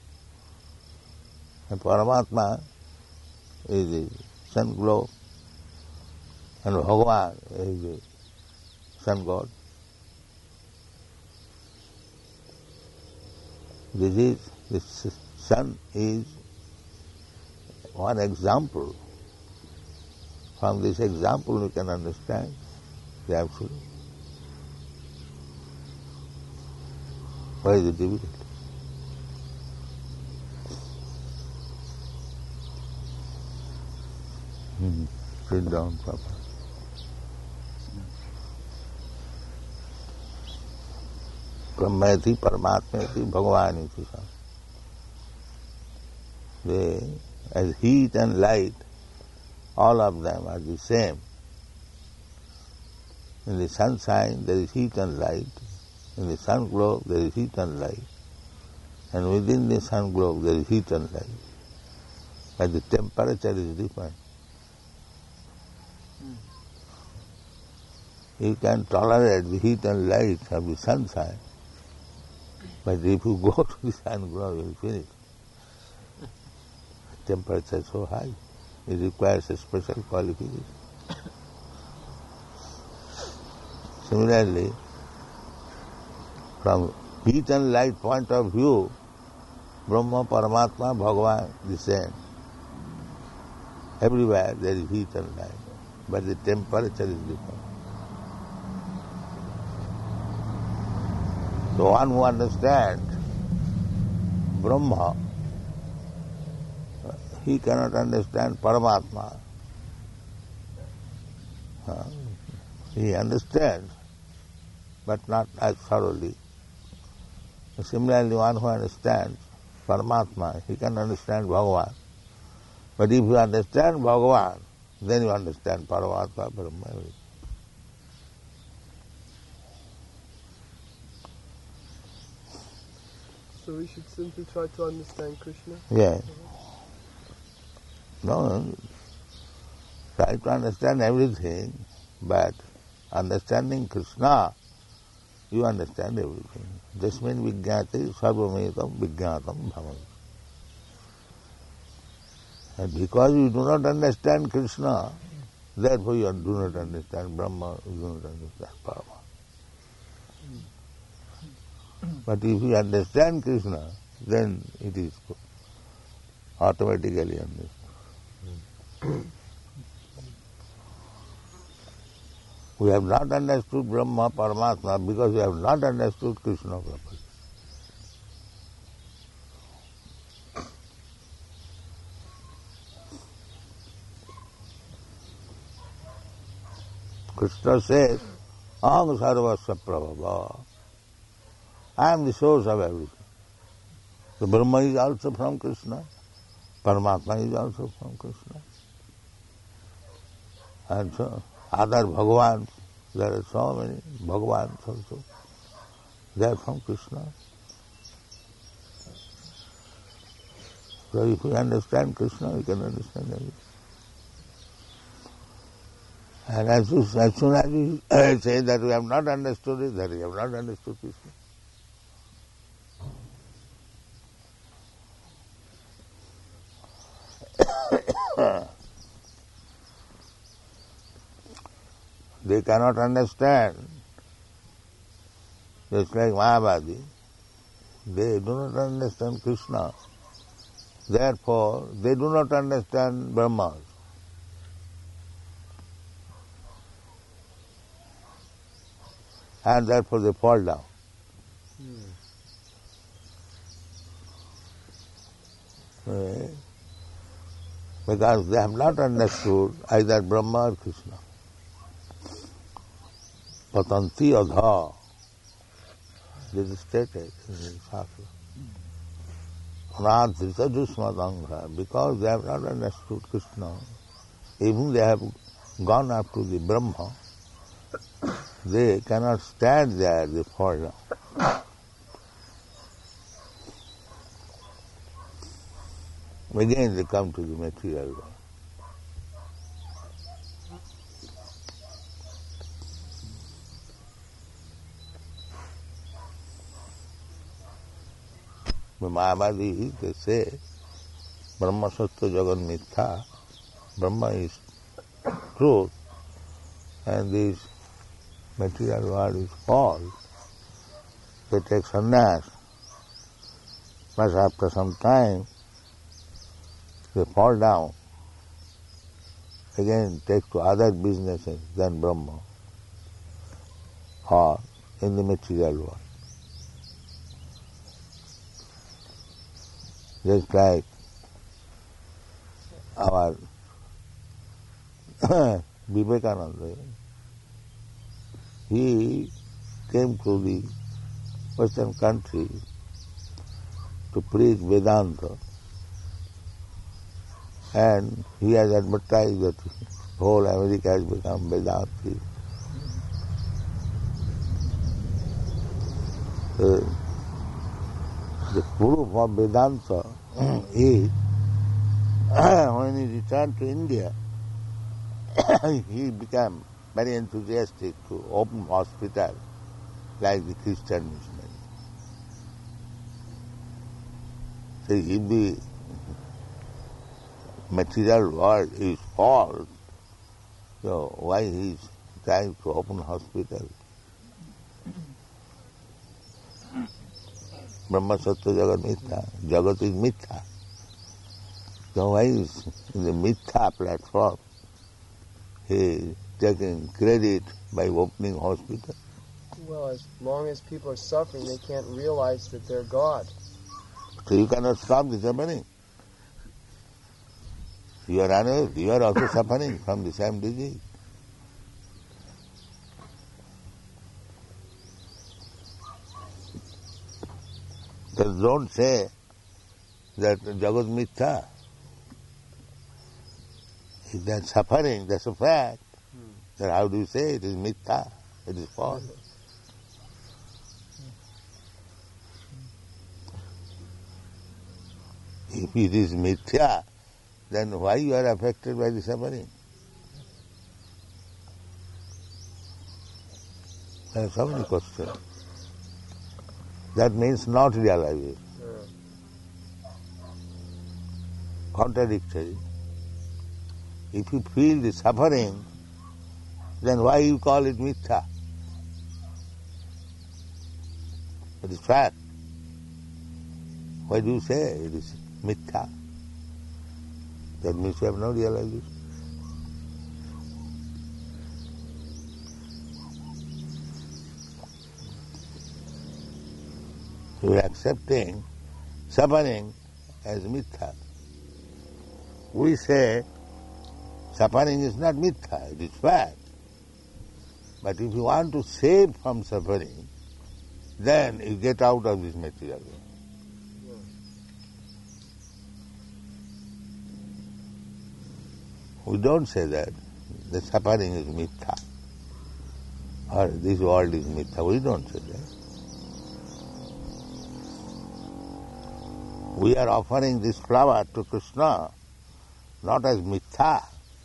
And Paramatma is the sun globe. And Bhagavan is the sun god. The sun is one example From this example we can understand the absolute. Why is it difficult? Sit down, Papa. Brahma thi, Paramatma thi, Bhagavan thi. They, as heat and light, all of them are the same. In the sunshine there is heat and light. In the sun globe there is heat and light. And within the sun globe there is heat and light. But the temperature is different. You can tolerate the heat and light of the sunshine, but if you go to the sun globe, you will finish. Temperature is so high, it requires a special qualification. Similarly, from heat and light point of view, Brahma, Paramatma, Bhagavan, the same. Everywhere there is heat and light, but the temperature is different. So one who understands Brahma, he cannot understand Paramatma. He understands, but not as thoroughly. Similarly, one who understands Paramatma, he can understand Bhagavan. But if you understand Bhagavan, then you understand Paramatma, Brahma, everything. So we should simply try to understand Krishna? Yeah. No, try to understand everything, but understanding Krishna, you understand everything. Jasmin vijñāti sarvamekam vijñātam bhavam. And because you do not understand Krishna, therefore you do not understand Brahma, you do not understand Parama. But if you understand Krishna, then it is automatically understood. We have not understood Brahma, Paramatma because we have not understood Krishna properly. Krishna says, Aham sarvasya prabhava. I am the source of everything. So Brahma is also from Krishna, Paramatma is also from Krishna. And so other Bhagavans, there are so many Bhagavans also, they are from Krishna. So if we understand Krishna, we can understand everything. And as soon as we say that we have not understood it, that we have not understood Krishna. They cannot understand. Just like Mayavadi, they do not understand Krishna. Therefore, they do not understand Brahma. And therefore they fall down. Because they have not understood either Brahma or Krishna. Patanti adha. This is stated in the Shastra. Anadhrita jusmadanga. Because they have not understood Krishna, even they have gone up to the Brahma, they cannot stand there, they fall down. Again they come to the material world. Mayavadi, they say, Brahma Sattva Jagan Mithya, Brahma is truth, and this material world is false. They take sannyas, but after some time, they fall down again take to other businesses than Brahma or in the material world. Just like our Vivekananda, he came to the Western country to preach Vedanta, and he has advertised that whole America has become Vedanti. The proof of Vedanta is when he returned to India, he became very enthusiastic to open hospital like the Christian missionary. So if the material world is false, so why he is trying to open hospital? Brahma Satya Jagat Mithya. Jagat is Mithya. So why is in the Mithya platform he is taking credit by opening hospital? Well, as long as people are suffering, they can't realize that they're God. So you cannot stop the suffering. You are unaware, you are also suffering from the same disease. So don't say that Jagat Mithya. If they are suffering, that's a fact. Then how do you say it is Mithya? It is false. If it is Mithya, then why you are affected by the suffering? There are so many questions. That means not realizing. Contradictory. If you feel the suffering, then why you call it Mithya? It is fact. Why do you say it is Mithya? That means you have no realization. You are accepting suffering as Mithya. We say suffering is not Mithya, it is fact. But if you want to save from suffering, then you get out of this material world. We don't say that the suffering is Mithya or this world is Mithya. We don't say that. We are offering this flower to Krishna not as Mithya.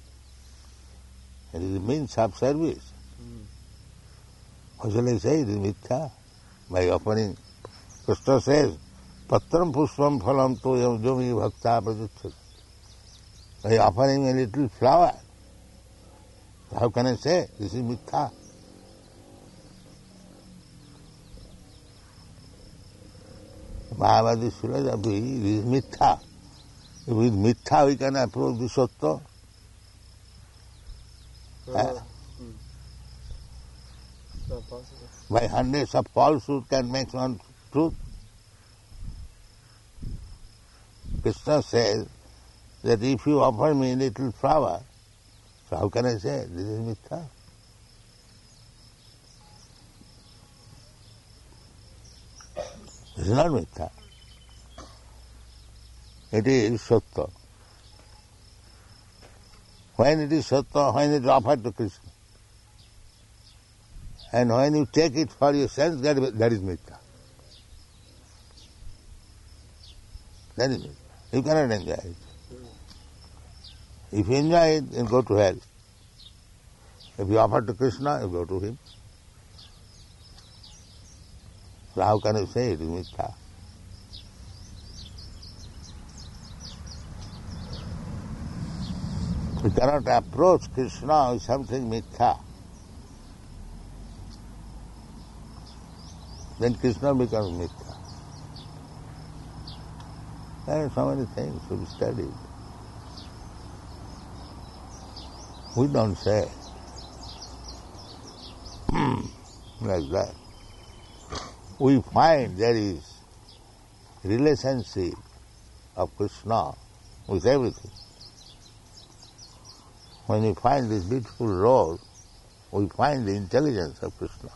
It is a means of service. How shall I say it is Mithya? By offering, Krishna says, Patram pushpam phalam toyam jomi bhakta prajuchat. By offering a little flower, how can I say this is Mithya? Mahavadi philosophy is Mithya. With Mithya we can approach the Sattva. Not possible. By hundreds of falsehood can make one truth. Krishna says that if you offer me a little flower, so how can I say this is Mithya? This is not Mithya. It is Sattva. When it is Sattva, when it is offered to Krishna. And when you take it for your sense, that is Mithya. That is Mithya. You cannot enjoy it. If you enjoy it, then go to hell. If you offer to Krishna, you go to him. So how can you say it is Mithya? You cannot approach Krishna with something Mithya. Then Krishna becomes Mithya. There are so many things to be studied. We don't say like that. We find there is relationship of Krishna with everything. When we find this beautiful rose, we find the intelligence of Krishna.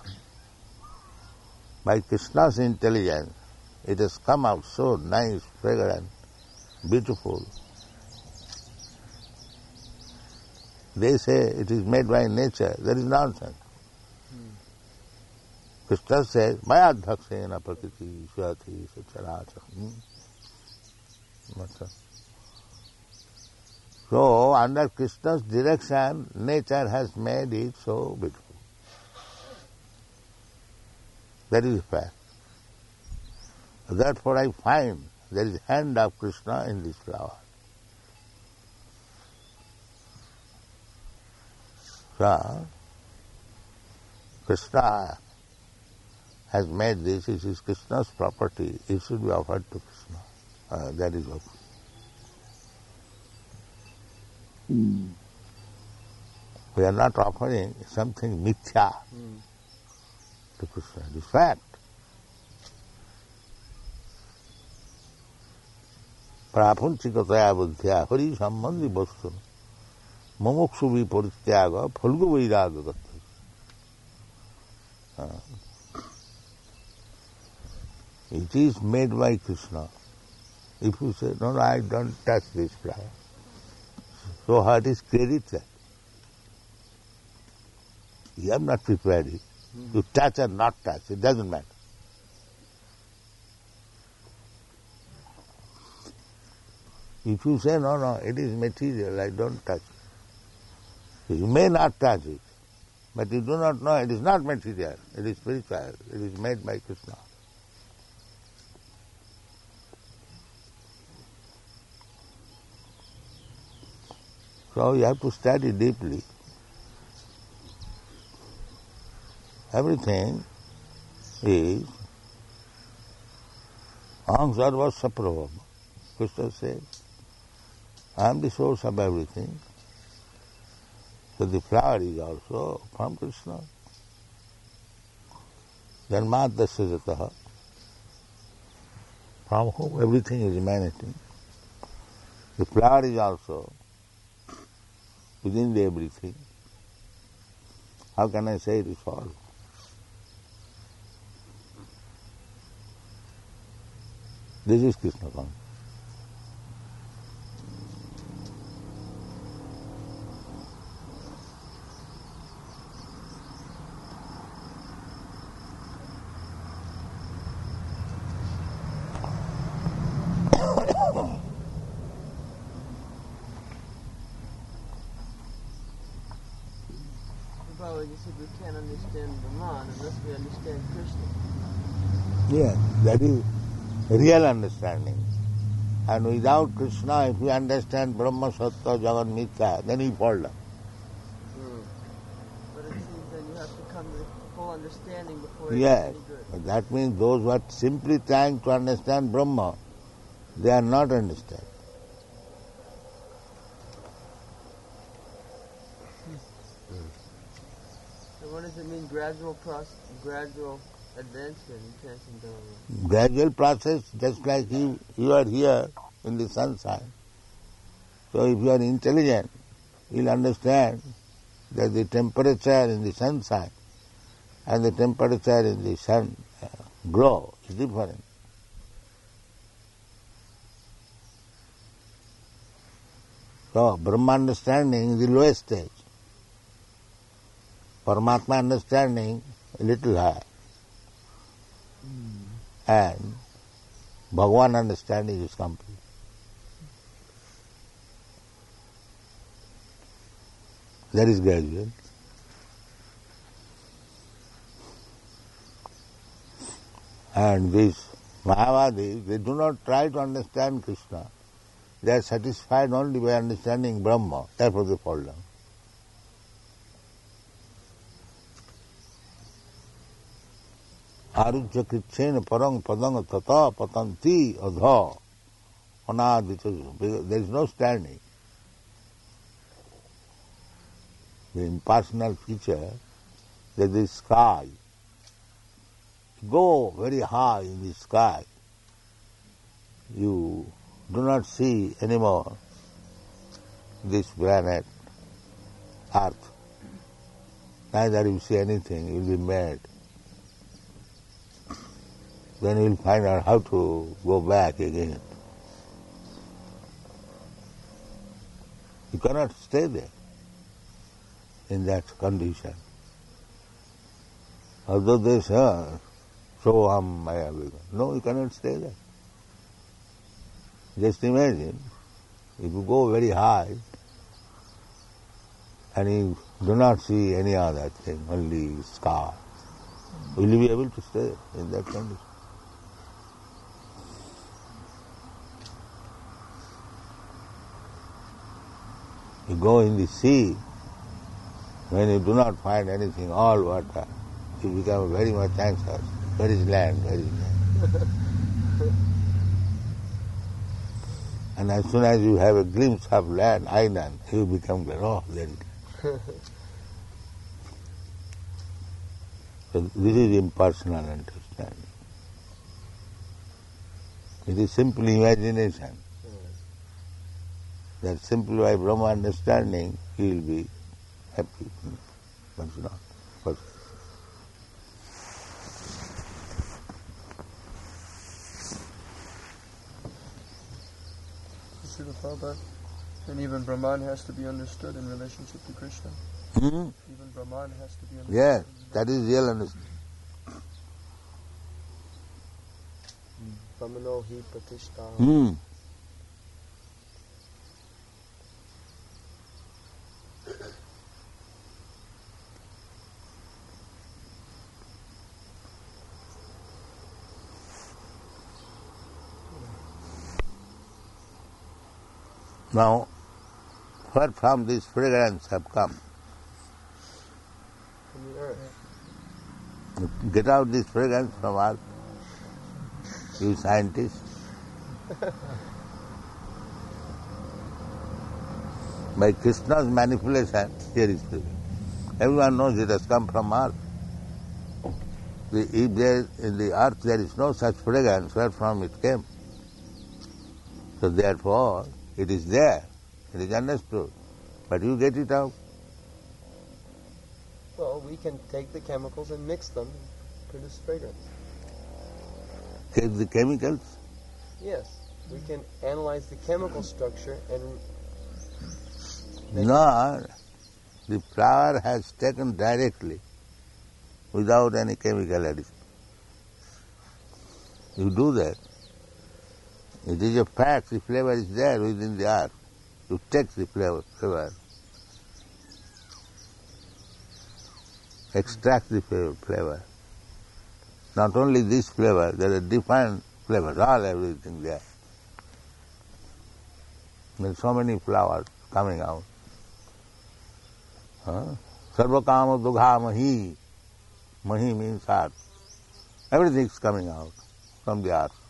By Krishna's intelligence, it has come out so nice, fragrant, beautiful. They say it is made by nature. That is nonsense. Krishna says, Maya dhaksena prakriti swati sacharacha. So, under Krishna's direction, nature has made it so beautiful. That is fact. Therefore I find there is hand of Krishna in this flower. So, Krishna has made this, it is Krishna's property, it should be offered to Krishna. That is okay. We are not offering something mithya to Krishna. It is fact. Prapunchikataya buddhya hari sambandhi vastu mumuksu viparityaga phalgu vairaga gattya. It is made by Krishna. If you say, no, I don't touch this flower, so what is credited? You have not prepared it. You touch or not touch, it doesn't matter. If you say, no, it is material, I don't touch it. You may not touch it, but you do not know it is not material, it is spiritual, it is made by Krishna. So you have to study deeply. Everything is aham sarvasya prabhava. Krishna says, I am the source of everything. So the flower is also from Krishna. Janmadasya jataha. From whom everything is emanating. The flower is also within the everything. How can I say it is false? This is Krishna consciousness. You said we can't understand Brahman unless we understand Krishna. Yes, that is real understanding. And without Krishna, if you understand Brahma, Sattva, Jagat, Mithya, then you fall down. But it seems then you have to come to full understanding before it's Yes, any good. that means those who are simply trying to understand Brahma, they are not understanding. What does it mean, gradual advancement in transcendental? Gradual process, just like you are here in the sunshine. So if you are intelligent, you'll understand that the temperature in the sunshine and the temperature in the sun glow is different. So Brahma understanding is the lowest stage. Paramatma understanding a little higher. And Bhagavan understanding is complete. That is gradual. And these Mayavadis, they do not try to understand Krishna. They are satisfied only by understanding Brahma. Therefore they fall down. Arujya krichena parang padang tata patanti adha anadita. There is no standing. the impersonal feature, that the sky. Go very high in the sky. You do not see anymore this planet, Earth. Neither you see anything, you will be mad. Then you will find out how to go back again. You cannot stay there in that condition. Although they say, so Maya. No, you cannot stay there. Just imagine, if you go very high and you do not see any other thing, only sky, will you be able to stay in that condition? You go in the sea, when you do not find anything, all water, you become very much anxious. Where is land? Where is land? And as soon as you have a glimpse of land, island, you become, oh, there it is. So this is impersonal understanding. It is simple imagination. That simple by Brahma understanding, he will be happy. But not. But Srila Prabhupada, and even Brahman has to be understood in relationship to Krishna. Even Brahman has to be understood. yes, that is real understanding. Brahmano hi pratishtha. Now, where from this fragrance have come? From the earth. Get out this fragrance from earth, you scientists. By Krishna's manipulation, here is fragrance. Everyone knows it has come from earth. If there in the earth there is no such fragrance, where from it came? So therefore, it is there, it is understood, but you get it out. Well, we can take the chemicals and mix them and produce fragrance. Take the chemicals? Yes, we can analyze the chemical structure and... No, the flower has taken directly, without any chemical addition. You do that. It is a fact, the flavor is there within the earth. You take the flavor, extract the flavor. Not only this flavor, there are different flavors, all everything there. There are so many flowers coming out. Sarva kama dugha mahi. Mahi means earth. Everything is coming out from the earth.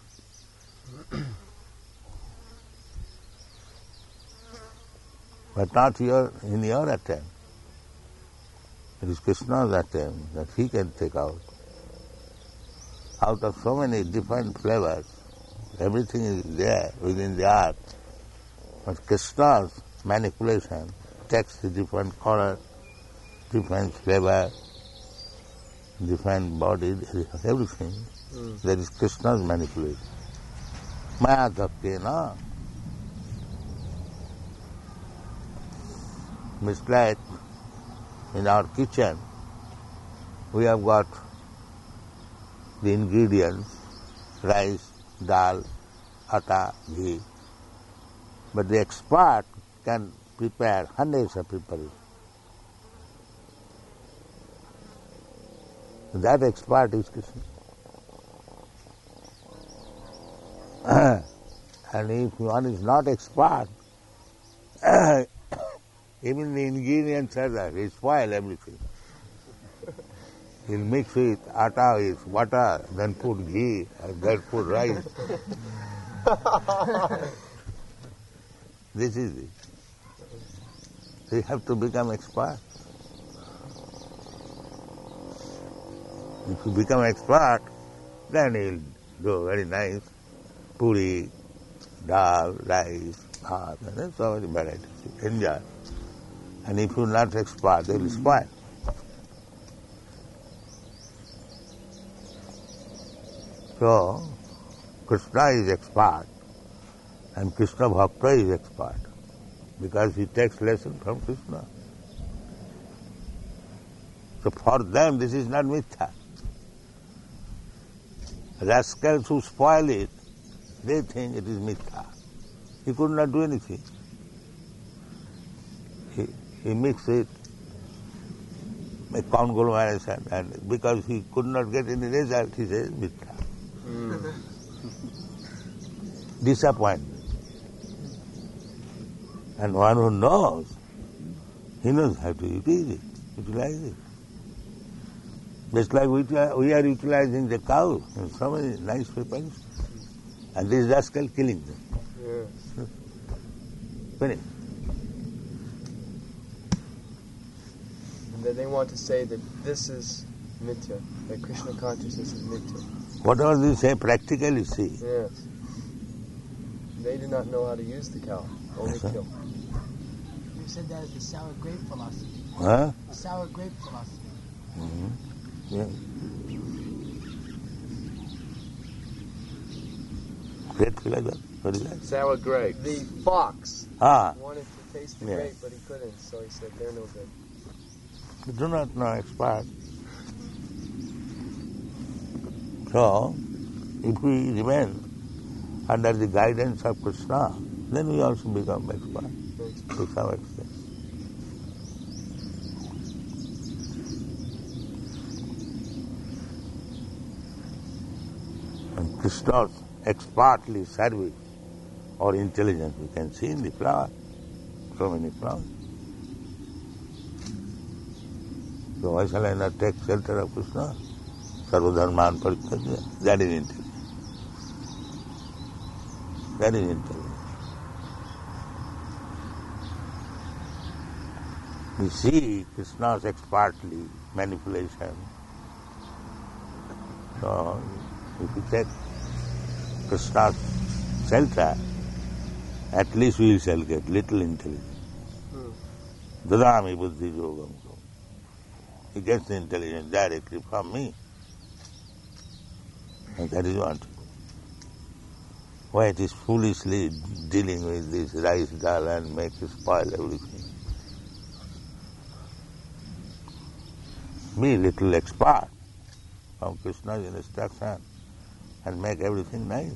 But not in your attempt. It is Krishna's attempt that he can take out. Out of so many different flavors, everything is there within the earth. But Krishna's manipulation takes the different color, different flavor, different body, everything. That is Krishna's manipulation. Maya Kaptena. It's like in our kitchen, we have got the ingredients, rice, dal, atta, ghee. But the expert can prepare hundreds of preparation. That expert is Krishna. And if one is not expert, even the ingredients are there, he spoil everything. He'll mix with atta, with water, then put ghee, and then put rice. This is it. So you have to become expert. If you become expert, then you'll do very nice puri, dal, rice, bhat, and then so many varieties. Enjoy. And if you're not expert, they will spoil. So, Krishna is expert, and Krishna Bhakta is expert, because he takes lesson from Krishna. So for them, this is not mithya. Rascals who spoil it, they think it is mithya. He could not do anything. He mixed it, make conglomeration, and because he could not get any result, he says mithya. Disappointment. And one who knows, he knows how to utilize it. Just like we are utilizing the cow in so many nice weapons, and this rascal killing them. Yes. Finish. And then they want to say that this is mithya, that Krishna consciousness is mithya. Whatever they say, practically see. Yes. They do not know how to use the cow, only Yes, sir. kill. You said that is the sour grape philosophy. Huh? The sour grape philosophy. Mm-hmm. Yeah. Great philosophy. What is that? Sour grapes. The fox Ah, wanted to taste the Yes. grape, but he couldn't, so he said, they're no good. you do not know expert. So, if we remain under the guidance of Krishna, then we also become expert to some extent. And Krishna's expertly service or intelligence we can see in the flower, so many flowers. So why shall I not take shelter of Krishna? Sarvadharman Parityajya. That is intelligence. That is intelligence. We see Krishna's expertly manipulation. So if we take Krishna's shelter, at least we shall get little intelligence. Dadami buddhi yogam. He gets the intelligence directly from me. And that is what. Why it is foolishly dealing with this rice dal and make it spoil everything. Be little expert from Krishna's instruction and make everything nice.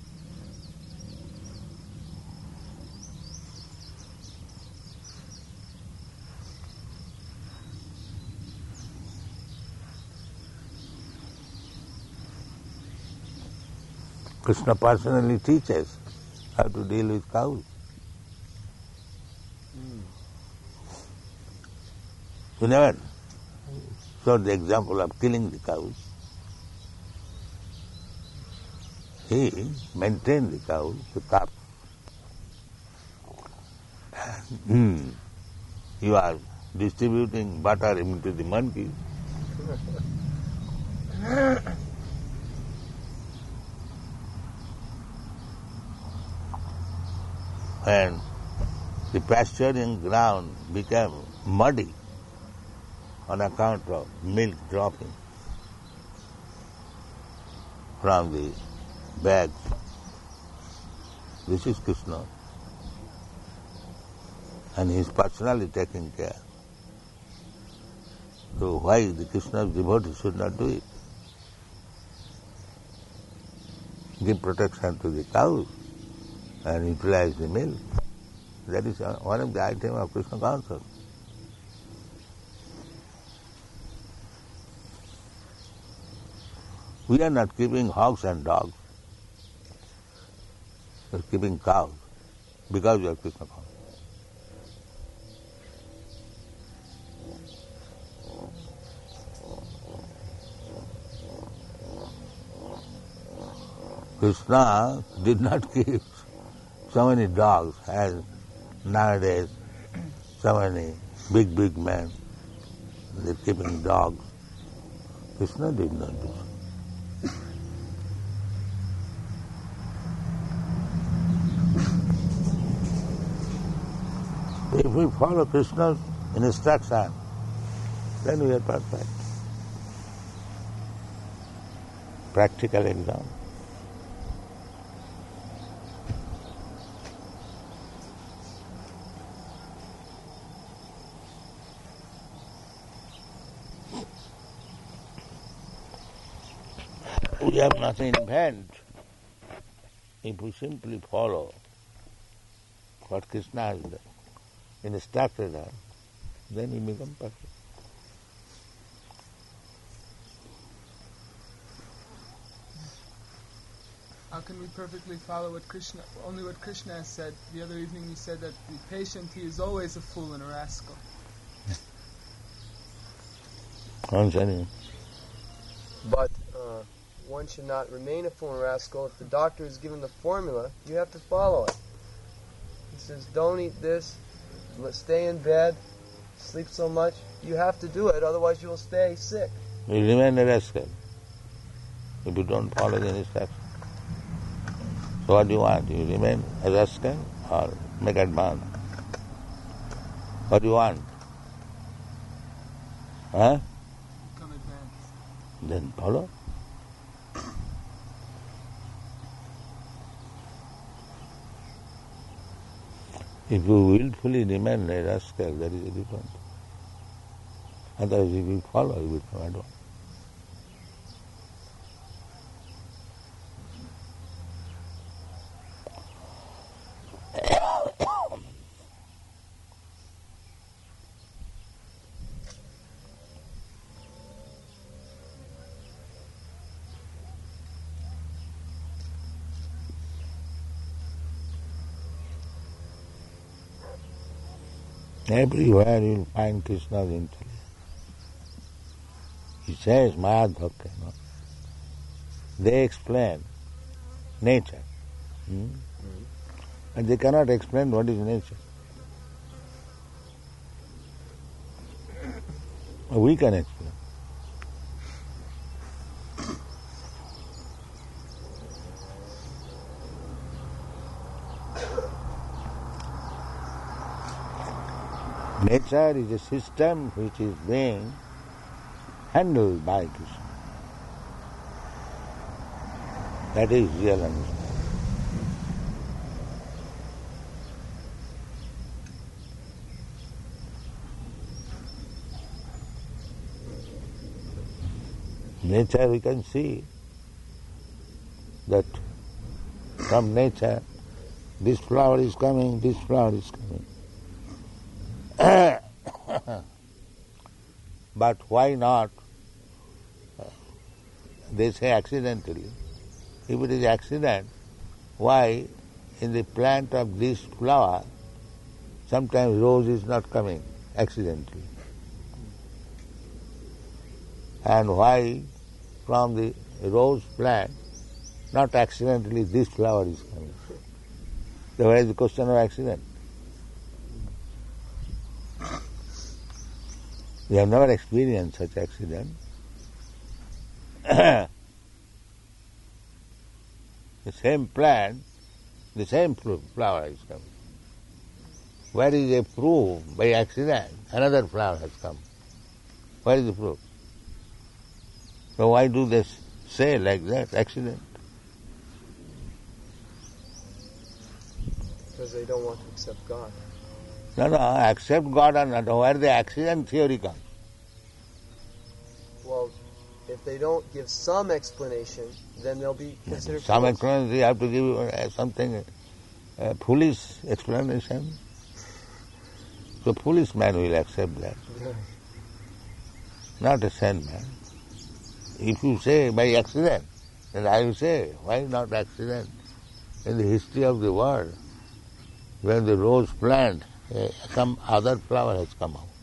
Krishna personally teaches how to deal with cows. He never showed the example of killing the cows. He maintained the cows, the calf. You are distributing butter into the monkeys. And the pasturing ground became muddy on account of milk dropping from the bags. This is Krishna. And he is personally taking care. So why the Krishna's devotee should not do it? Give protection to the cows and utilize the milk. That is one of the items of Krishna consciousness. We are not keeping hogs and dogs. We are keeping cows because we are Krishna conscious. Krishna did not keep so many dogs as nowadays so many big men, they're keeping dogs. Krishna did not do so. If we follow Krishna's instruction, then we are perfect. Practical exam. We have nothing to invent. If we simply follow what Krishna has done, instructed us, then we become perfect. How can we perfectly follow what Krishna, only what Krishna has said? The other evening you said that the patient, he is always a fool and a rascal. But one should not remain a fool and rascal. If the doctor has given the formula, you have to follow it. He says, don't eat this, stay in bed, sleep so much. You have to do it, otherwise you will stay sick. You remain a rascal if you don't follow the instruction. So what do you want? You remain a rascal or make advance? What do you want? Huh? Become advanced. Then follow. If you willfully remain a rascal, that is a different. Otherwise, if you follow, you become advanced. Everywhere you will find Krishna's intelligence. He says, Madhava, they explain nature. And they cannot explain what is nature. We can explain. Nature is a system which is being handled by Krishna. That is real understanding. Nature, we can see that from nature, this flower is coming, this flower is coming. But why not? They say accidentally. If it is accident, why in the plant of this flower, sometimes rose is not coming accidentally? And why from the rose plant, not accidentally this flower is coming? So where is the question of accident? We have never experienced such accident. The same plant, the same flower is coming. Where is a proof by accident another flower has come? Where is the proof? So why do they say like that, accident? Because they don't want to accept God. No, accept God or not. Where the accident theory comes? Well, if they don't give some explanation, then they'll be considered Some fools. explanation, you have to give something, foolish explanation. So foolish man will accept that. Not a sane man. If you say by accident, then I will say, why not accident? In the history of the world, when the rose plant, some other flower has come out.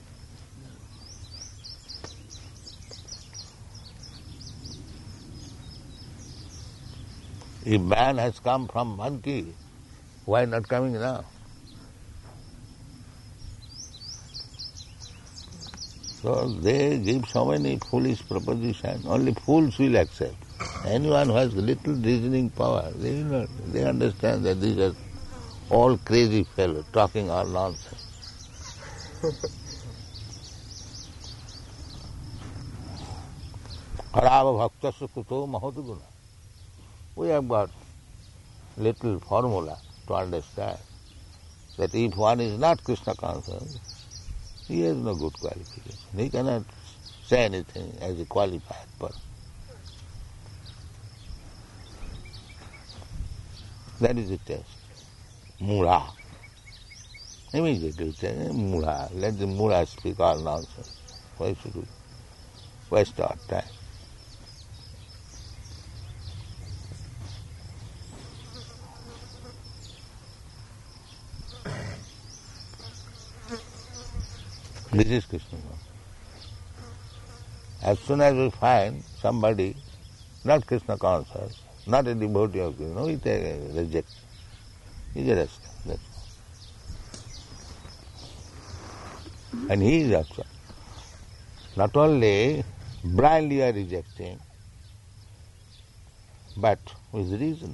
If man has come from monkey, why not coming now? So they give so many foolish propositions, only fools will accept. Anyone who has little reasoning power, they understand that these are all crazy fellows talking all nonsense. Harava bhaktasya kuto mahodguna. We have got little formula to understand that if one is not Krishna conscious, he has no good qualification. He cannot say anything as a qualified person. That is the test. Mura. Immediately say, Mura. Let the Mura speak all nonsense. Why should we waste our time? This is Krishna consciousness. As soon as we find somebody not Krishna conscious, not a devotee of Krishna, we reject. He is a rascal. That's all. And he is also not only blindly are rejecting, but with reason.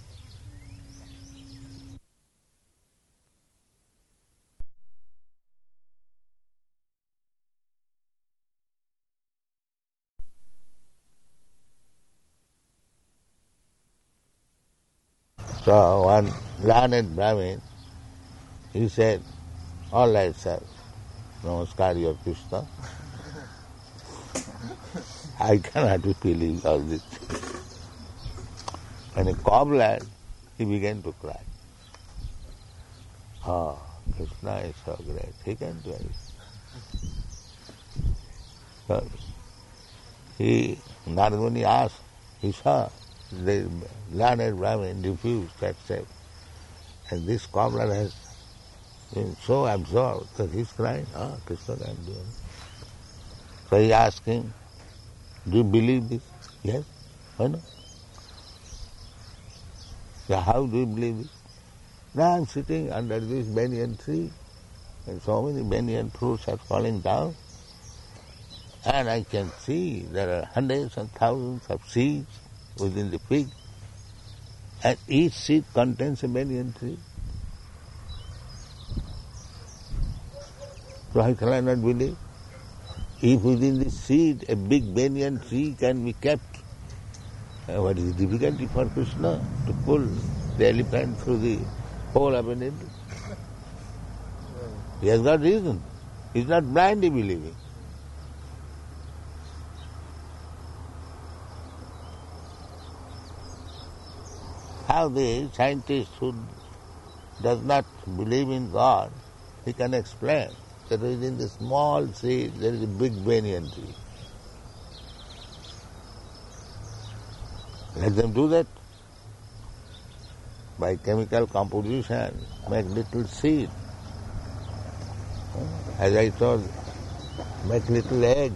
So one learned Brahmin, he said, all right, sir, namaskar, your Krishna. I cannot believe all this. When a cobbler, he began to cry. Oh, Krishna is so great, he can do it. So Narada asked, he saw the learned Brahmin refused to accept. And this cobbler has been so absorbed that he's crying, Krishna can do it. So he asked him, do you believe this? Yes. Why not? So how do you believe this? Now I'm sitting under this banyan tree and so many banyan fruits are falling down and I can see there are hundreds and thousands of seeds within the fig, and each seed contains a banyan tree. So how can I not believe? If within the seed a big banyan tree can be kept, what is the difficulty for Krishna to pull the elephant through the hole of a needle? He has got reason. He is not blindly believing. How the scientist who does not believe in God, he can explain that within the small seed there is a big banyan tree. Let them do that. By chemical composition, make little seed. As I told, make little egg.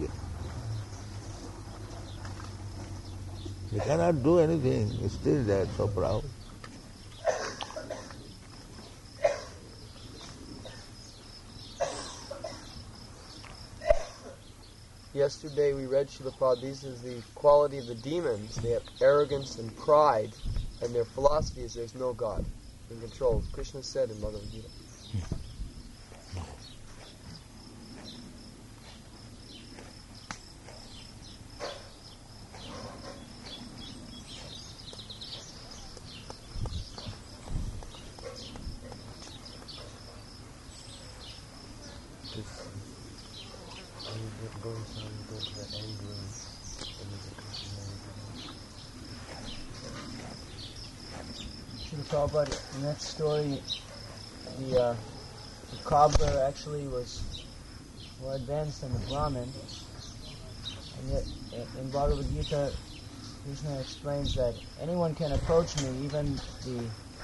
They cannot do anything, still they are so proud. Yesterday we read Srila Prabhupada, this is the quality of the demons. They have arrogance and pride, and their philosophy is there's no God in control. Krishna said in Bhagavad Gita. But in that story, the cobbler actually was more advanced than the Brahmin. And yet, in Bhagavad Gita, Krishna explains that anyone can approach me, even the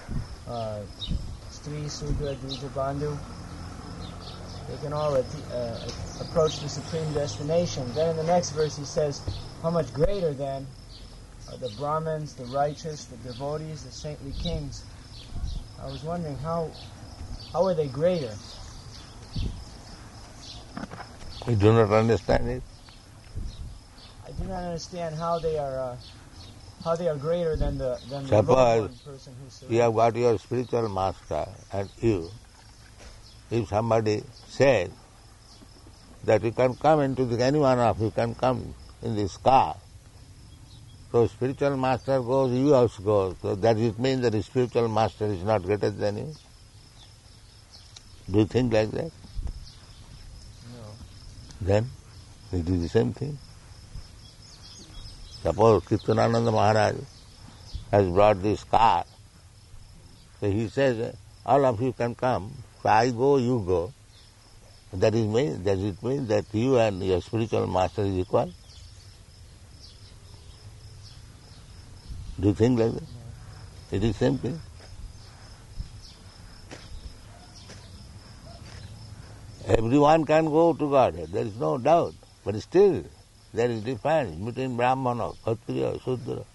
Stri, Sudra, Dvija, Bandhu. They can all approach the supreme destination. Then in the next verse he says, how much greater then are the Brahmins, the righteous, the devotees, the saintly kings. I was wondering how are they greater? You do not understand it? I do not understand how they are greater than the Suppose Lord one person who surrenders. you have got your spiritual master and you, if somebody says that you can come into any one of you can come in this car, so spiritual master goes, you also go. So that it means that the spiritual master is not greater than you? Do you think like that? No. Then it is the same thing. Suppose Kirtanananda Maharaj has brought this car. So he says, all of you can come. So I go, you go. Does it mean that you and your spiritual master is equal? Do you think like that? No. It is same thing. Everyone can go to Godhead, there is no doubt. But still, there is difference between Brahmana, Kshatriya, Shudra.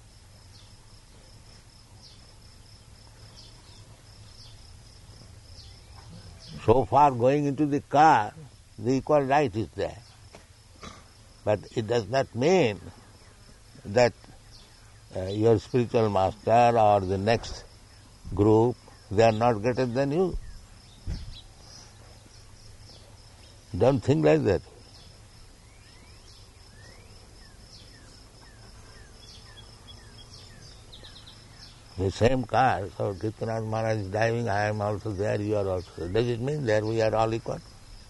So far going into the car, the equal right is there. But it does not mean that your spiritual master or the next group, they are not greater than you. Don't think like that. The same car, so Kirtanath Maharaj is driving, I am also there, you are also there. Does it mean that we are all equal?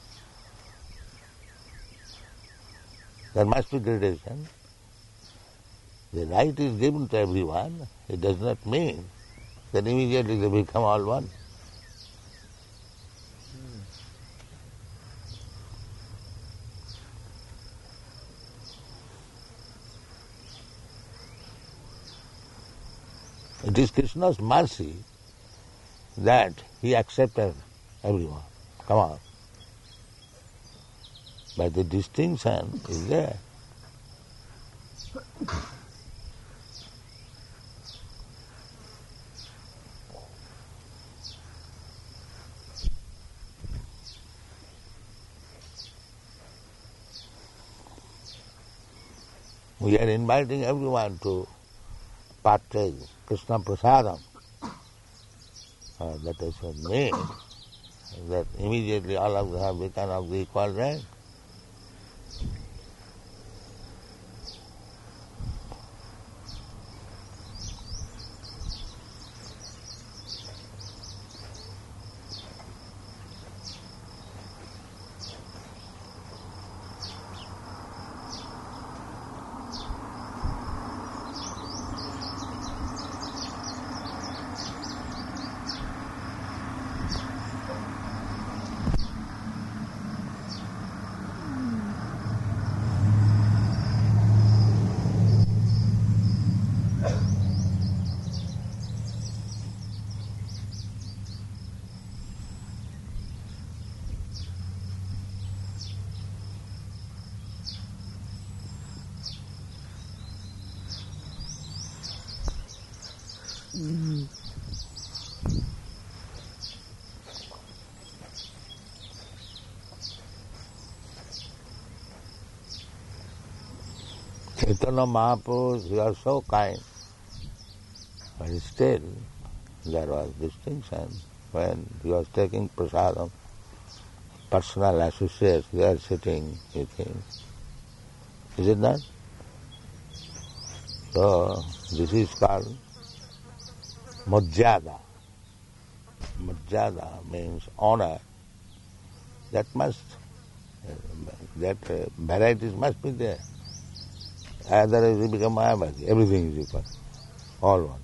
There must be gradation. The right is given to everyone. It does not mean that immediately they become all one. It is Krishna's mercy that he accepted everyone. Come on. But the distinction is there. We are inviting everyone to partake Krishna Prasadam. That is what means that immediately all of them have become of the equal rank. Chaitanya Mahaprabhu, you are so kind. But still, there was distinction when he was taking prasadam. Personal associates, they are sitting with him. Is it not? So, this is called Majjada. Majjada means honor. That varieties must be there. Otherwise you become Mayavadi. Everything is equal. All one.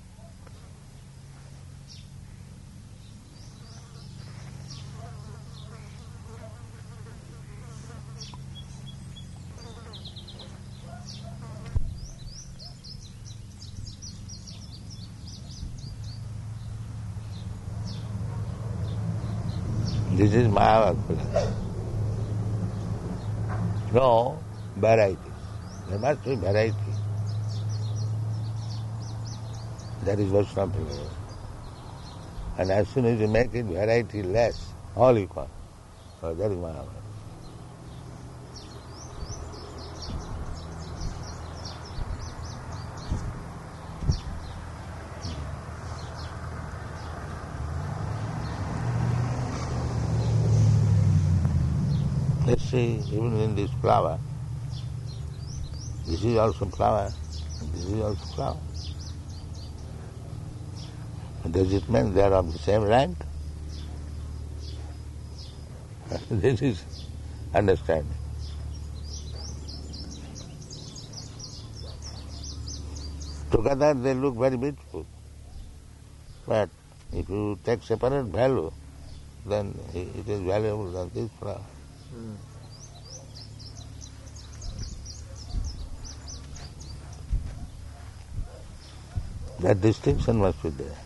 This is Mayavad. No varieties. There must be variety. That is Vaishnava philosophy. And as soon as you make it variety less, all equal, so that is Mayavad. Let's see, even in this flower, this is also flower, and this is also flower. Does it mean they are of the same rank? This is understanding. Together they look very beautiful. But if you take separate value, then it is valuable than this flower. That distinction must be there.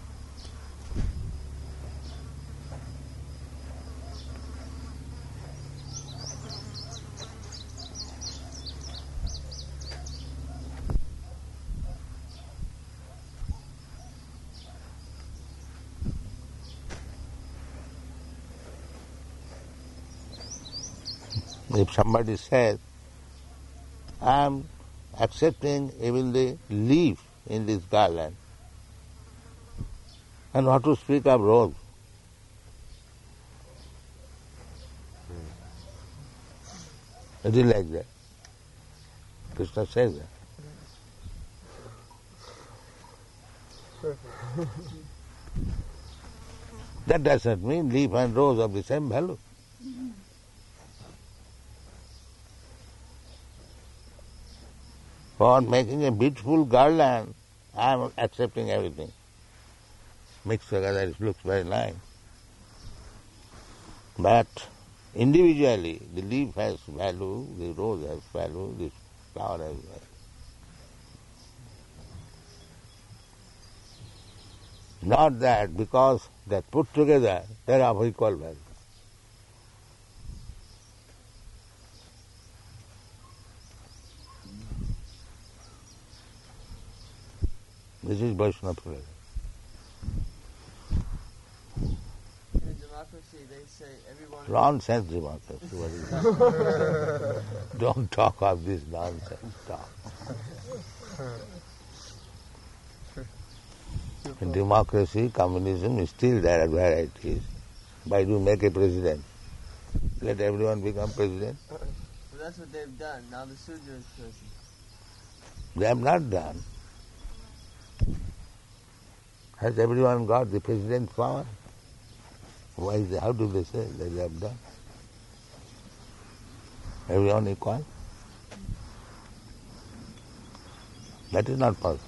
If somebody says, I am accepting even the leaf in this garland, and what to speak of rose? It is like that. Krishna says that. Perfect. That doesn't mean leaf and rose of the same value. For making a beautiful garland, I am accepting everything. Mixed together, it looks very nice. But individually, the leaf has value, the rose has value, the flower has value. Not that because they are put together, they are of equal value. This is Vaishnava philosophy. In democracy, they say everyone... Nonsense democracy. What is that? Don't talk of this nonsense talk. In democracy, communism is still there at where it is. Why do you make a president? Let everyone become president. Well, that's what they've done. Now the Sudra is president. They have not done. Has everyone got the president's power? Why is how do they say that they have done? Everyone equal? That is not possible.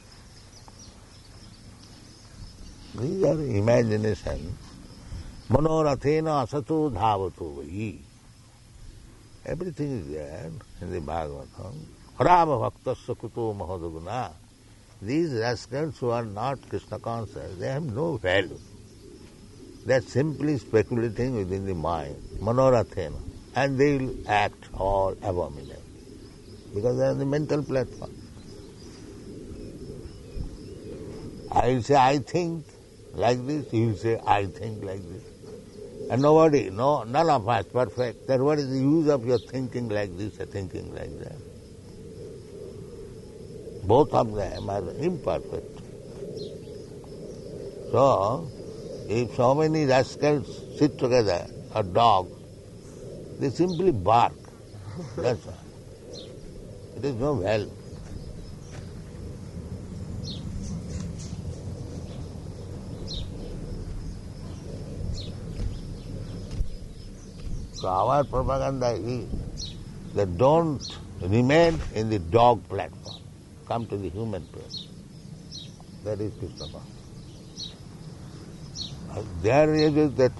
These are imagination. Manorathena asatu dhavato vayi. Everything is there in the Bhagavatam. Rama bhaktasya kuto mahadaguna. These rascals who are not Krishna conscious, they have no value. They are simply speculating within the mind, manorathena, and they will act all abominably because they are on the mental platform. I will say, I think like this, you will say, I think like this. And none of us perfect. Then what is the use of your thinking like this or thinking like that? Both of them are imperfect. So, if so many rascals sit together, a dog, they simply bark. That's all. It is no value. So our propaganda is that don't remain in the dog platform. Come to the human place. That is Krishna consciousness. There is that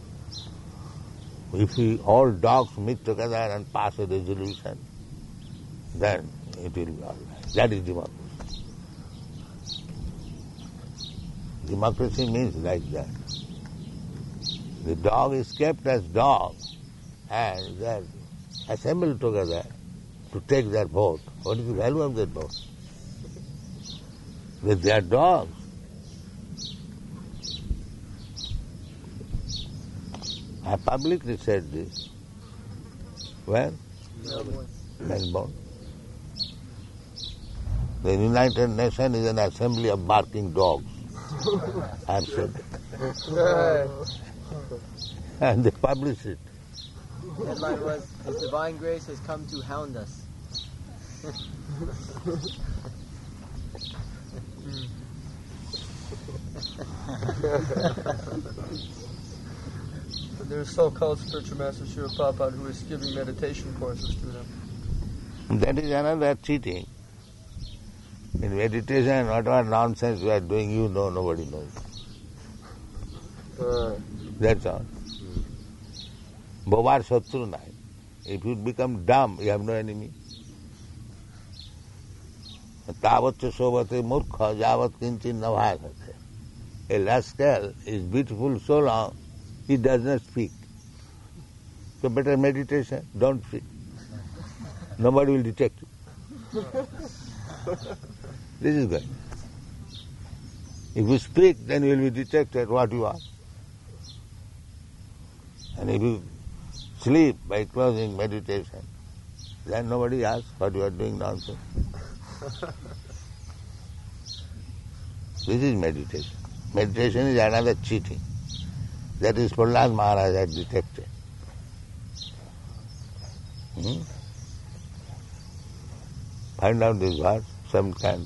if we all dogs meet together and pass a resolution, then it will be all right. That is democracy. Democracy means like that. The dog is kept as dog and they are assembled together to take their vote. What is the value of that vote? With their dogs. I publicly said this. Where? Melbourne. The United Nations is an assembly of barking dogs. I have said. And they publish it. Headline was, His Divine Grace has come to hound us. There's so-called spiritual master Srila Prabhupada who is giving meditation courses to them. That is another cheating. In meditation, whatever nonsense we are doing, you know, nobody knows. That's all. Bobar Satru Nai. If you become dumb, you have no enemy. Tavat sobate murkha javat kinchin navasate. A rascal is beautiful so long, he does not speak. So better meditation, don't speak. Nobody will detect you. This is good. If you speak, then you will be detected what you are. And if you sleep by closing meditation, then nobody asks what you are doing nonsense. This is meditation. Meditation is another cheating. That is Prahlad Maharaj had detected. Find out this verse, some kind.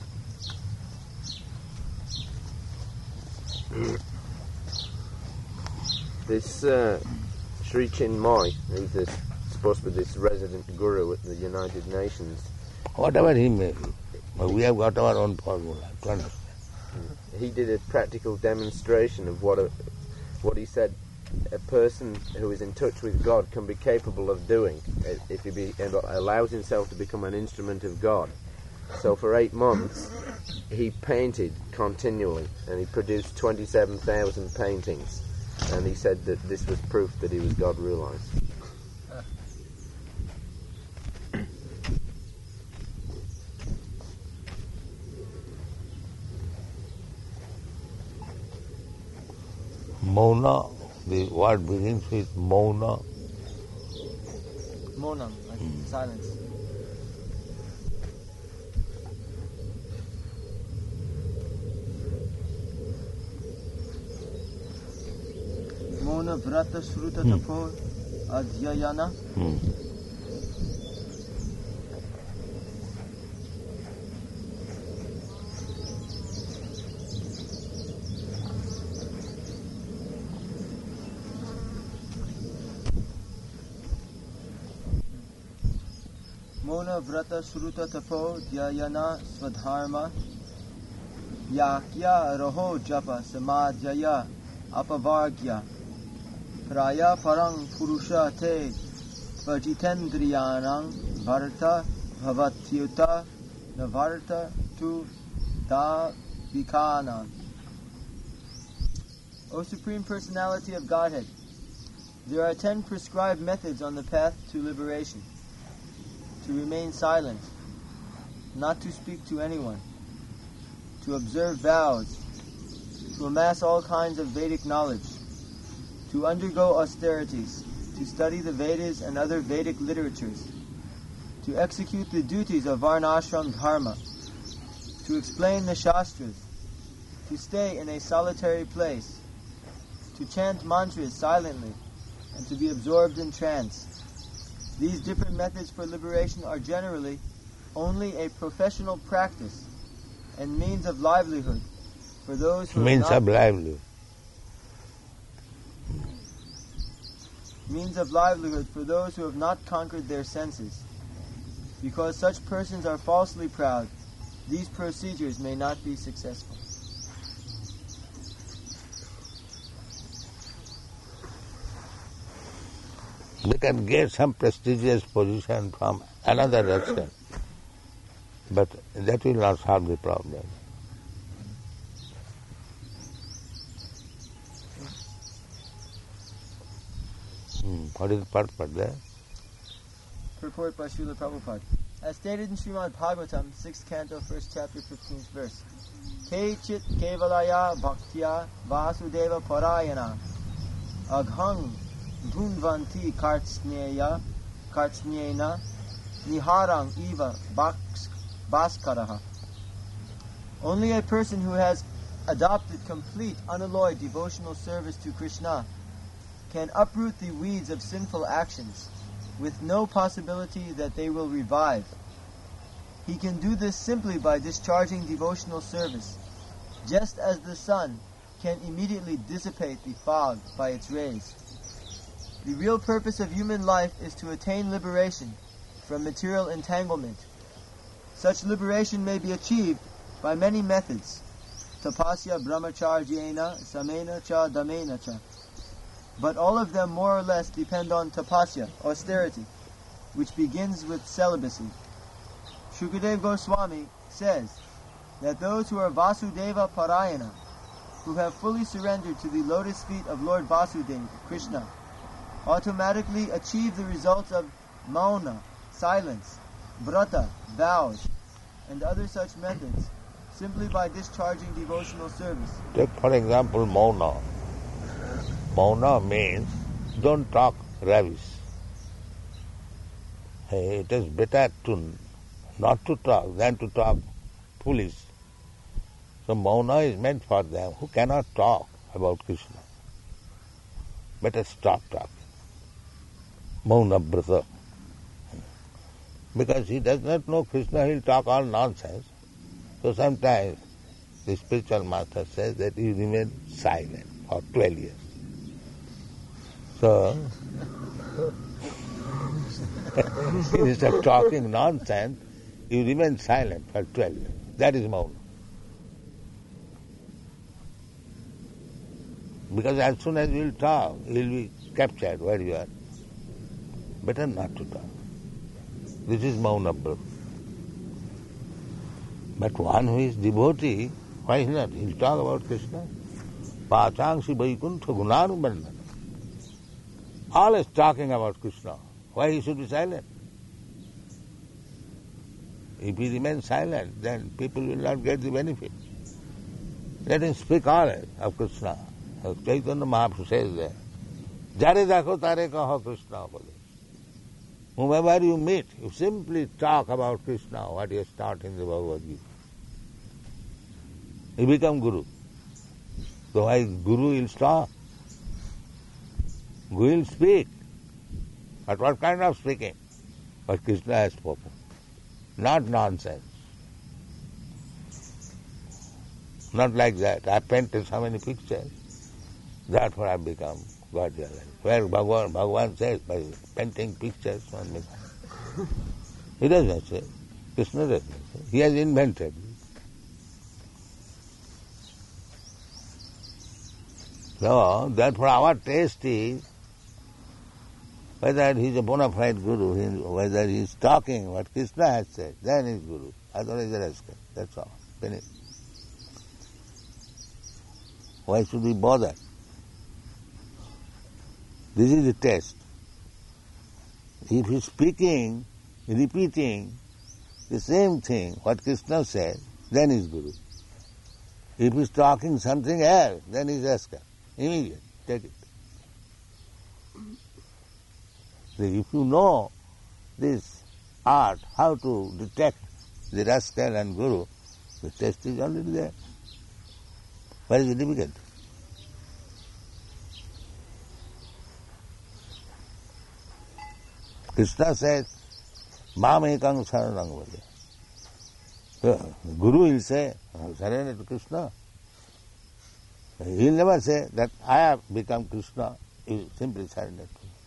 This Sri Chinmoy, who's supposed to be this resident guru at the United Nations. Whatever he may be, but we have got our own formula to understand. He did a practical demonstration of what he said a person who is in touch with God can be capable of doing if he allows himself to become an instrument of God. So for 8 months he painted continually and he produced 27,000 paintings, and he said that this was proof that he was God realized. Mauna, the word begins with Mauna. Monam, like silence. Mona Vrata Sruta Tapo Adhyayana. Mona Vrata Sruta Tapo Dhyayana Swadharma Yakya Roho Japa Samadhyaya Apavargya Praya Parang Purusha Te Tvajitendriyanang Varta Bhavatyuta Navarta Tu Da Vikanan. O Supreme Personality of Godhead, there are 10 prescribed methods on the path to liberation. To remain silent, not to speak to anyone, to observe vows, to amass all kinds of Vedic knowledge, to undergo austerities, to study the Vedas and other Vedic literatures, to execute the duties of Varnashram Dharma, to explain the Shastras, to stay in a solitary place, to chant mantras silently, and to be absorbed in trance. These different methods for liberation are generally only a professional practice and means of livelihood for those who Means of livelihood for those who have not conquered their senses. Because such persons are falsely proud, these procedures may not be successful. They can get some prestigious position from another rascal, but that will not solve the problem. What is the purport there? Purport by Srila Prabhupada. As stated in Srimad Bhagavatam, 6th canto, 1st chapter, 15th verse. Kechit kevalaya bhaktya vasudeva parayana aghang dhunvanti kartsnyena niharang eva bhaskaraha. Only a person who has adopted complete, unalloyed devotional service to Krishna can uproot the weeds of sinful actions with no possibility that they will revive. He can do this simply by discharging devotional service, just as the sun can immediately dissipate the fog by its rays. The real purpose of human life is to attain liberation from material entanglement. Such liberation may be achieved by many methods. Tapasya brahmacharyena samena cha damena cha. But all of them more or less depend on tapasya, austerity, which begins with celibacy. Shukadeva Goswami says that those who are Vasudeva Parayana, who have fully surrendered to the lotus feet of Lord Vasudeva, Krishna, automatically achieve the results of mauna, silence, vrata, vows, and other such methods, simply by discharging devotional service. Take for example mauna. Mauna means don't talk rubbish. It is better to not to talk than to talk foolish. So mauna is meant for them who cannot talk about Krishna. Better stop talking. Mauna brata. Because he does not know Krishna, he will talk all nonsense. So sometimes the spiritual master says that you remain silent for 12 years. So, instead of talking nonsense, you remain silent for 12 years. That is mauna. Because as soon as you will talk, you will be captured where you are. Better not to talk. This is mauna brata. But one who is devotee, why not? He will talk about Krishna. Pachangsi vaikuntha gunanubandhana. Always talking about Krishna. Why he should be silent? If he remains silent, then people will not get the benefit. Let him speak always of Krishna. Chaitanya Mahaprabhu says there, Jare dakho tare kaho Krishna. Whomever you meet, you simply talk about Krishna, what he has taught in the Bhagavad Gita. You become Guru. So why Guru will stop? Guru will speak. But what kind of speaking? What Krishna has spoken. Not nonsense. Not like that. I painted so many pictures. Therefore I become God realized. Where Bhagavan says, by painting pictures one becomes. He doesn't say. Krishna doesn't say. He has invented. So, therefore our taste is whether he is a bona fide Guru, whether he is talking what Krishna has said, then he is Guru. Otherwise he is a rascal. That's all. Finish. Why should we bother? This is the test. If he is speaking, repeating the same thing, what Krishna said, then he is Guru. If he is talking something else, then he is rascal. Immediate. Take it. So if you know this art, how to detect the rascal and Guru, the test is already there. What is the difficulty? Krishna says, Mam ekang saranang vaja. So, Guru will say, surrender to Krishna. He will never say that I have become Krishna. He will simply surrender to him.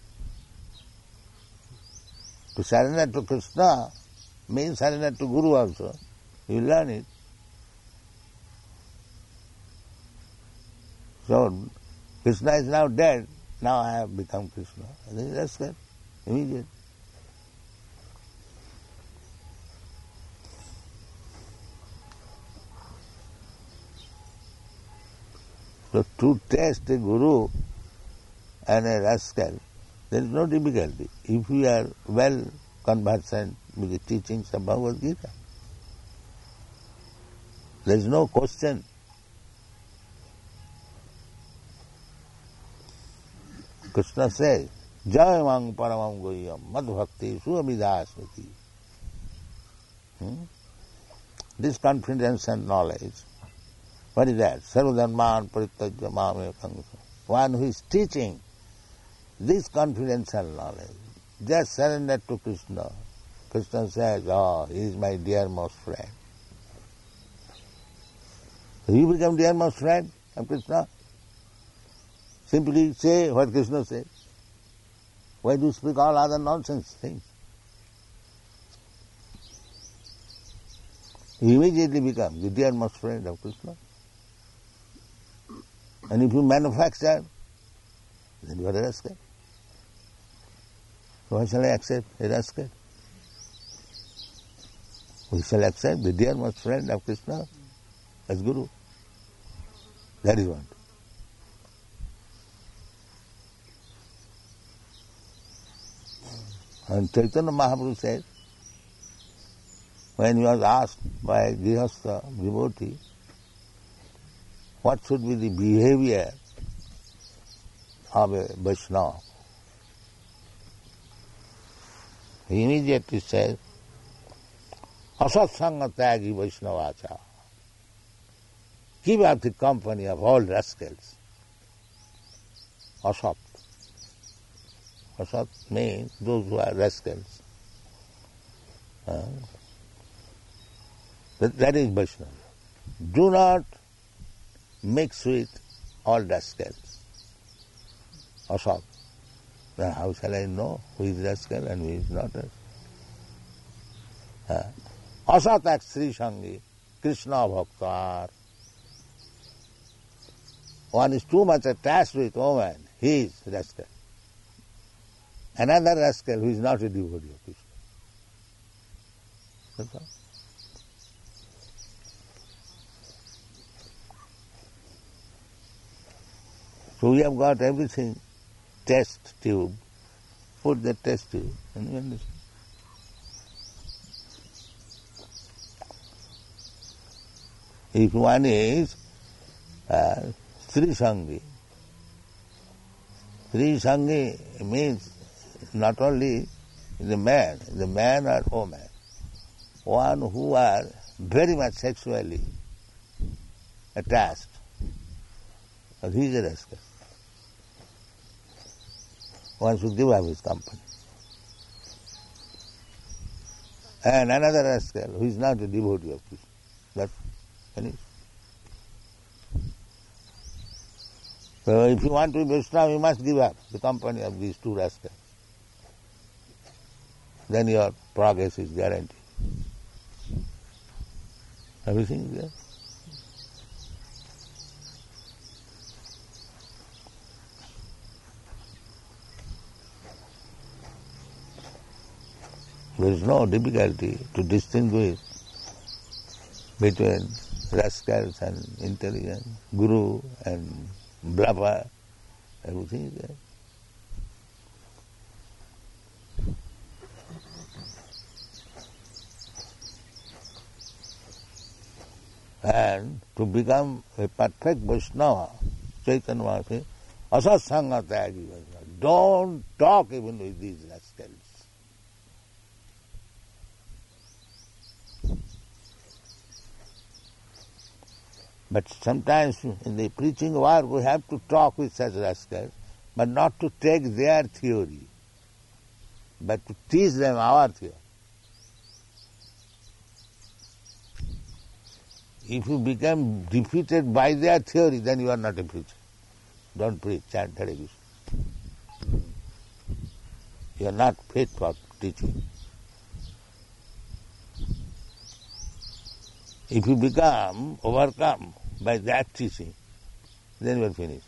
To surrender to Krishna means surrender to Guru also. You will learn it. So, Krishna is now dead. Now I have become Krishna. And that's that. Immediate. So to test a Guru and a rascal, there is no difficulty if we are well conversant with the teachings of Bhagavad Gita. There is no question. Krishna says, Jayamang paramam goyam madbhakti suamidasmiti. This confidence and knowledge, what is that? Sarvadharman parityajya mamekam. One who is teaching this confidential knowledge, just surrender to Krishna. Krishna says, he is my dearmost friend. So you become dearmost friend of Krishna. Simply say what Krishna says. Why do you speak all other nonsense things? You immediately become the dearmost friend of Krishna. And if you manufacture, then you are a rascal. So why shall I accept a rascal? We shall accept the dearmost friend of Krishna as Guru. That is what. And Chaitanya Mahaprabhu said, when he was asked by a Grihastha devotee, what should be the behavior of a Vaishnava? He immediately says, Asatsanga tyagi Vaishnavacha. Keep up the company of all rascals. Asat. Asat means those who are rascals. That is Vaishnava. Do not mix with all rascals. Asat. Then how shall I know who is rascal and who is not rascal? Asatak Sri Sangi, Krishna Bhaktar. One is too much attached with woman, he is rascal. Another rascal who is not a devotee of Krishna. That's all. So we have got everything, test tube, put the test tube, and you understand. If one is Sri Sangi means not only the man or woman, one who are very much sexually attached, and he is a rascal. One should give up his company. And another rascal who is not a devotee of Krishna. That's finished. So if you want to be Vaishnava, you must give up the company of these two rascals. Then your progress is guaranteed. Everything is there. There is no difficulty to distinguish between rascals and intelligent, guru and bluffer, everything is there. And to become a perfect Vaishnava, Chaitanya Mahaprabhu says, Asatsanga tyagi Vaishnava. Don't talk even with these rascals. But sometimes in the preaching work we have to talk with such rascals, but not to take their theory, but to teach them our theory. If you become defeated by their theory, then you are not a preacher. Don't preach, chant Hare Krishna. You are not fit for teaching. If you become overcome by that teaching, then you are finished.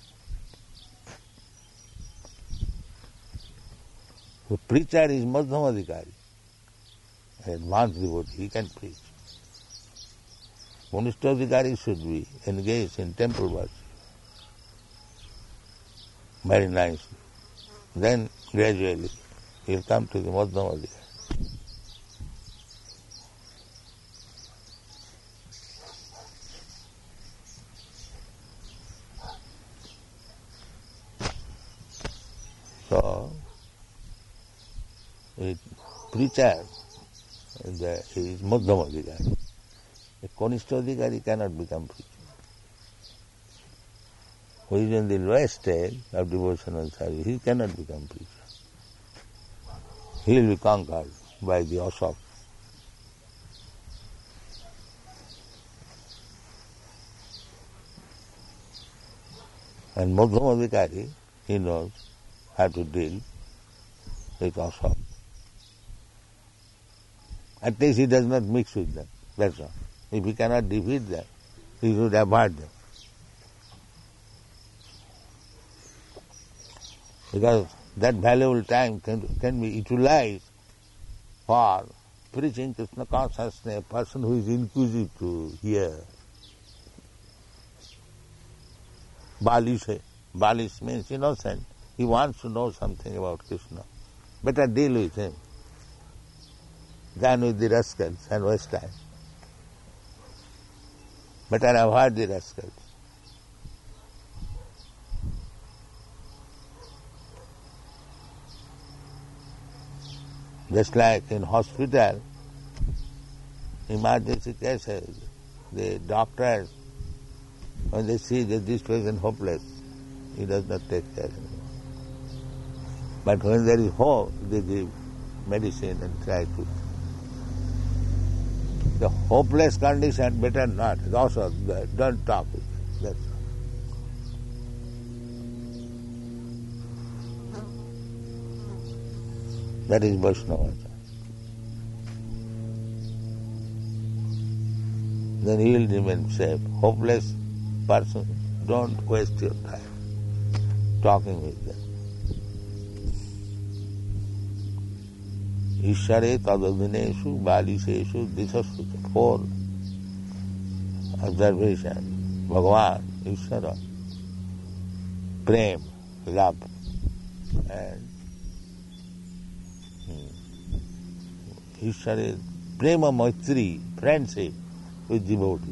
The preacher is Madhyamadhikari, an advanced devotee, he can preach. Kanistadhikari should be engaged in temple worship very nicely. Then gradually he will come to the Madhyamadhikari. So, a preacher is Madhyamadhikari. A Kanistadhikari cannot become preacher. who is in the lowest stage of devotional service, he cannot become preacher. He will be conquered by the Asok. And Madhyamadikari, he knows how to deal with Asok. At least he does not mix with them. That's all. If he cannot defeat them, he should avoid them. Because that valuable time can be utilized for preaching Krishna consciousness, a person who is inquisitive to hear. Balish means innocent. He wants to know something about Krishna. Better deal with him than with the rascals and waste time. Better avoid the rascals. Just like in hospital, emergency cases, the doctors, when they see that this patient is hopeless, he does not take care anymore. But when there is hope, they give medicine and try to. The hopeless condition, better not. Also, don't talk with them. That's all. That is Vaishnava. Then he will remain safe. Hopeless person, don't waste your time talking with them. Ishare tadadineshu baliseshu disashu. 4 observation. Bhagavan, Ishara, prem, love, and Ishara, prema maitri, friendship with devotees.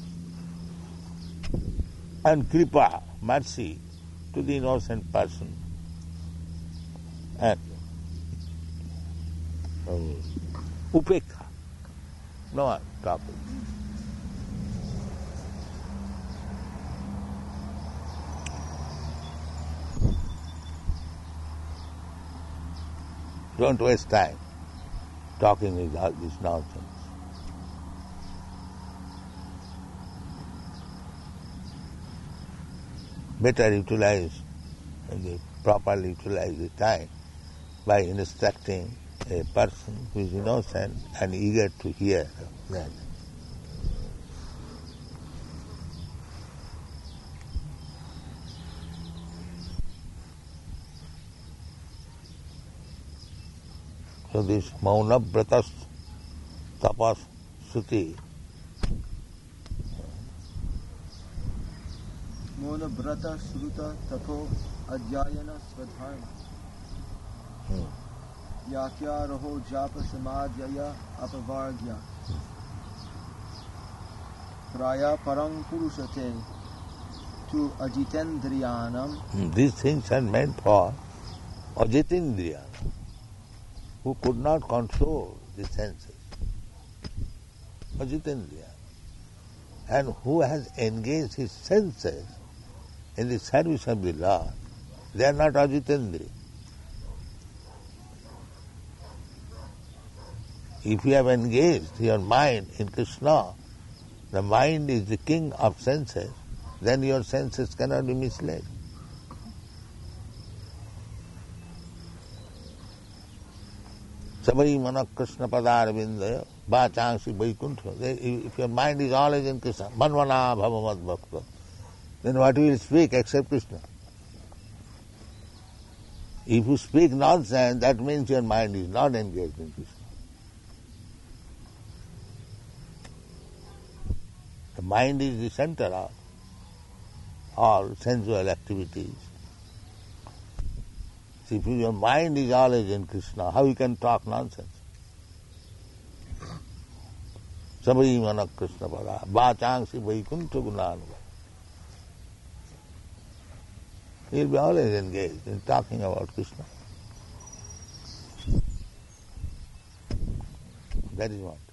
And kripa, mercy to the innocent person. And upekha, no topic. Don't waste time talking with all this nonsense. Better properly utilize the time by instructing a person who is innocent and eager to hear that. So this Mauna Vratas Tapas Suti. Mauna Vrata Sruta Tapo Adhyayana Svadharma. Yakya Raho Japa Samadhyaya Apavargya. Praya Parang Purusate to Ajitendriyanam. These things are meant for Ajitendriyanam, who could not control the senses. Ajitendriyanam. And who has engaged his senses in the service of the Lord. They are not Ajitendriya. If you have engaged your mind in Krishna, the mind is the king of senses, then your senses cannot be misled. Sabai mana Krishna padar vindaya, bachangsi vaikuntha. If your mind is always in Krishna, manvana bhavamad bhakta, then what will you speak except Krishna? If you speak nonsense, that means your mind is not engaged in Krishna. The mind is the center of all sensual activities. So if your mind is always in Krishna, how you can talk nonsense? Sabai mana Krishna pada, bachangsi vaikuntha gunanava. He will be always engaged in talking about Krishna. That is what.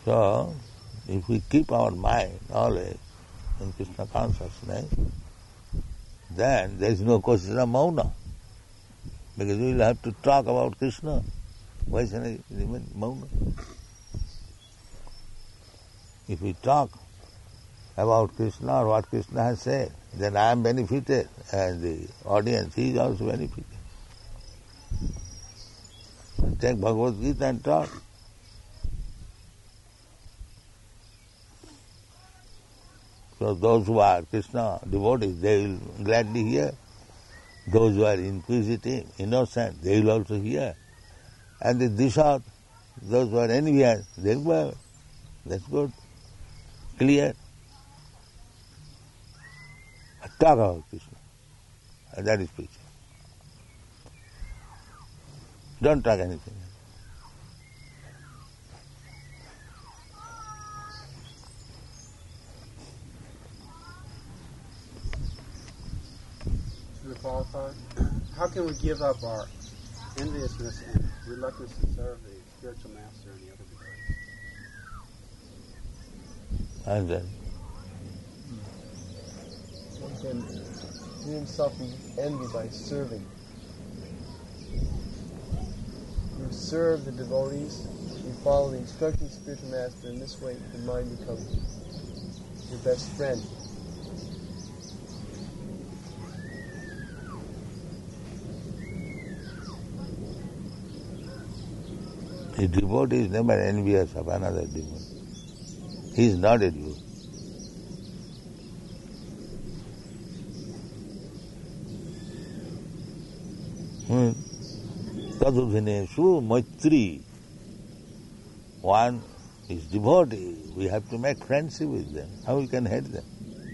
So, if we keep our mind always in Krishna consciousness, then there is no question of mauna. Because we will have to talk about Krishna. Why should I remain mauna? If we talk about Krishna or what Krishna has said, then I am benefited and the audience is also benefited. Take Bhagavad Gita and talk. So those who are Krishna devotees, they will gladly hear. Those who are inquisitive, innocent, they will also hear. And the Dishat, those who are envious, they will, well, that's good, clear. Talk about Krishna. And that is preaching. Don't talk anything. How can we give up our enviousness and reluctance to serve the spiritual master and the other devotees? And then One can free himself from envy by serving. You serve the devotees, you follow the instructions of the spiritual master, in this way the mind becomes your best friend. the devotee is never envious of another devotee. He is not a devotee. Tadudhineshu maitri. One is devotee. We have to make friendship with them. How we can hate them?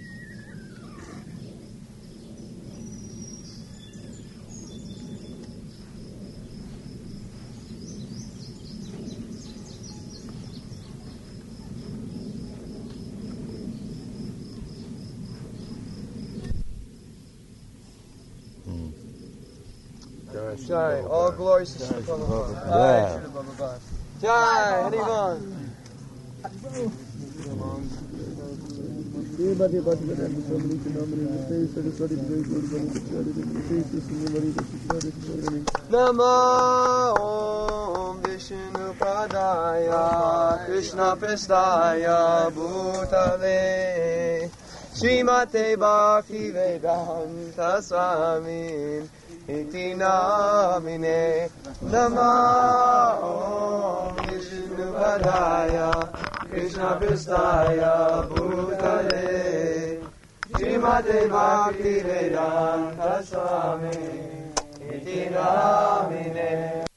Jai, all glories to Srila Prabhupada. Jai, Srila Prabhupada. Jai, Harivan. Nama Om Vishnu Padaya Krishna Prestaya Bhutale Srimate Bhakti Vedanta Swamin Iti namine Nama Om Vishnu Padaya Krishna Prestaya Bhutale Srimate Bhakti Vedanta Swami Iti namine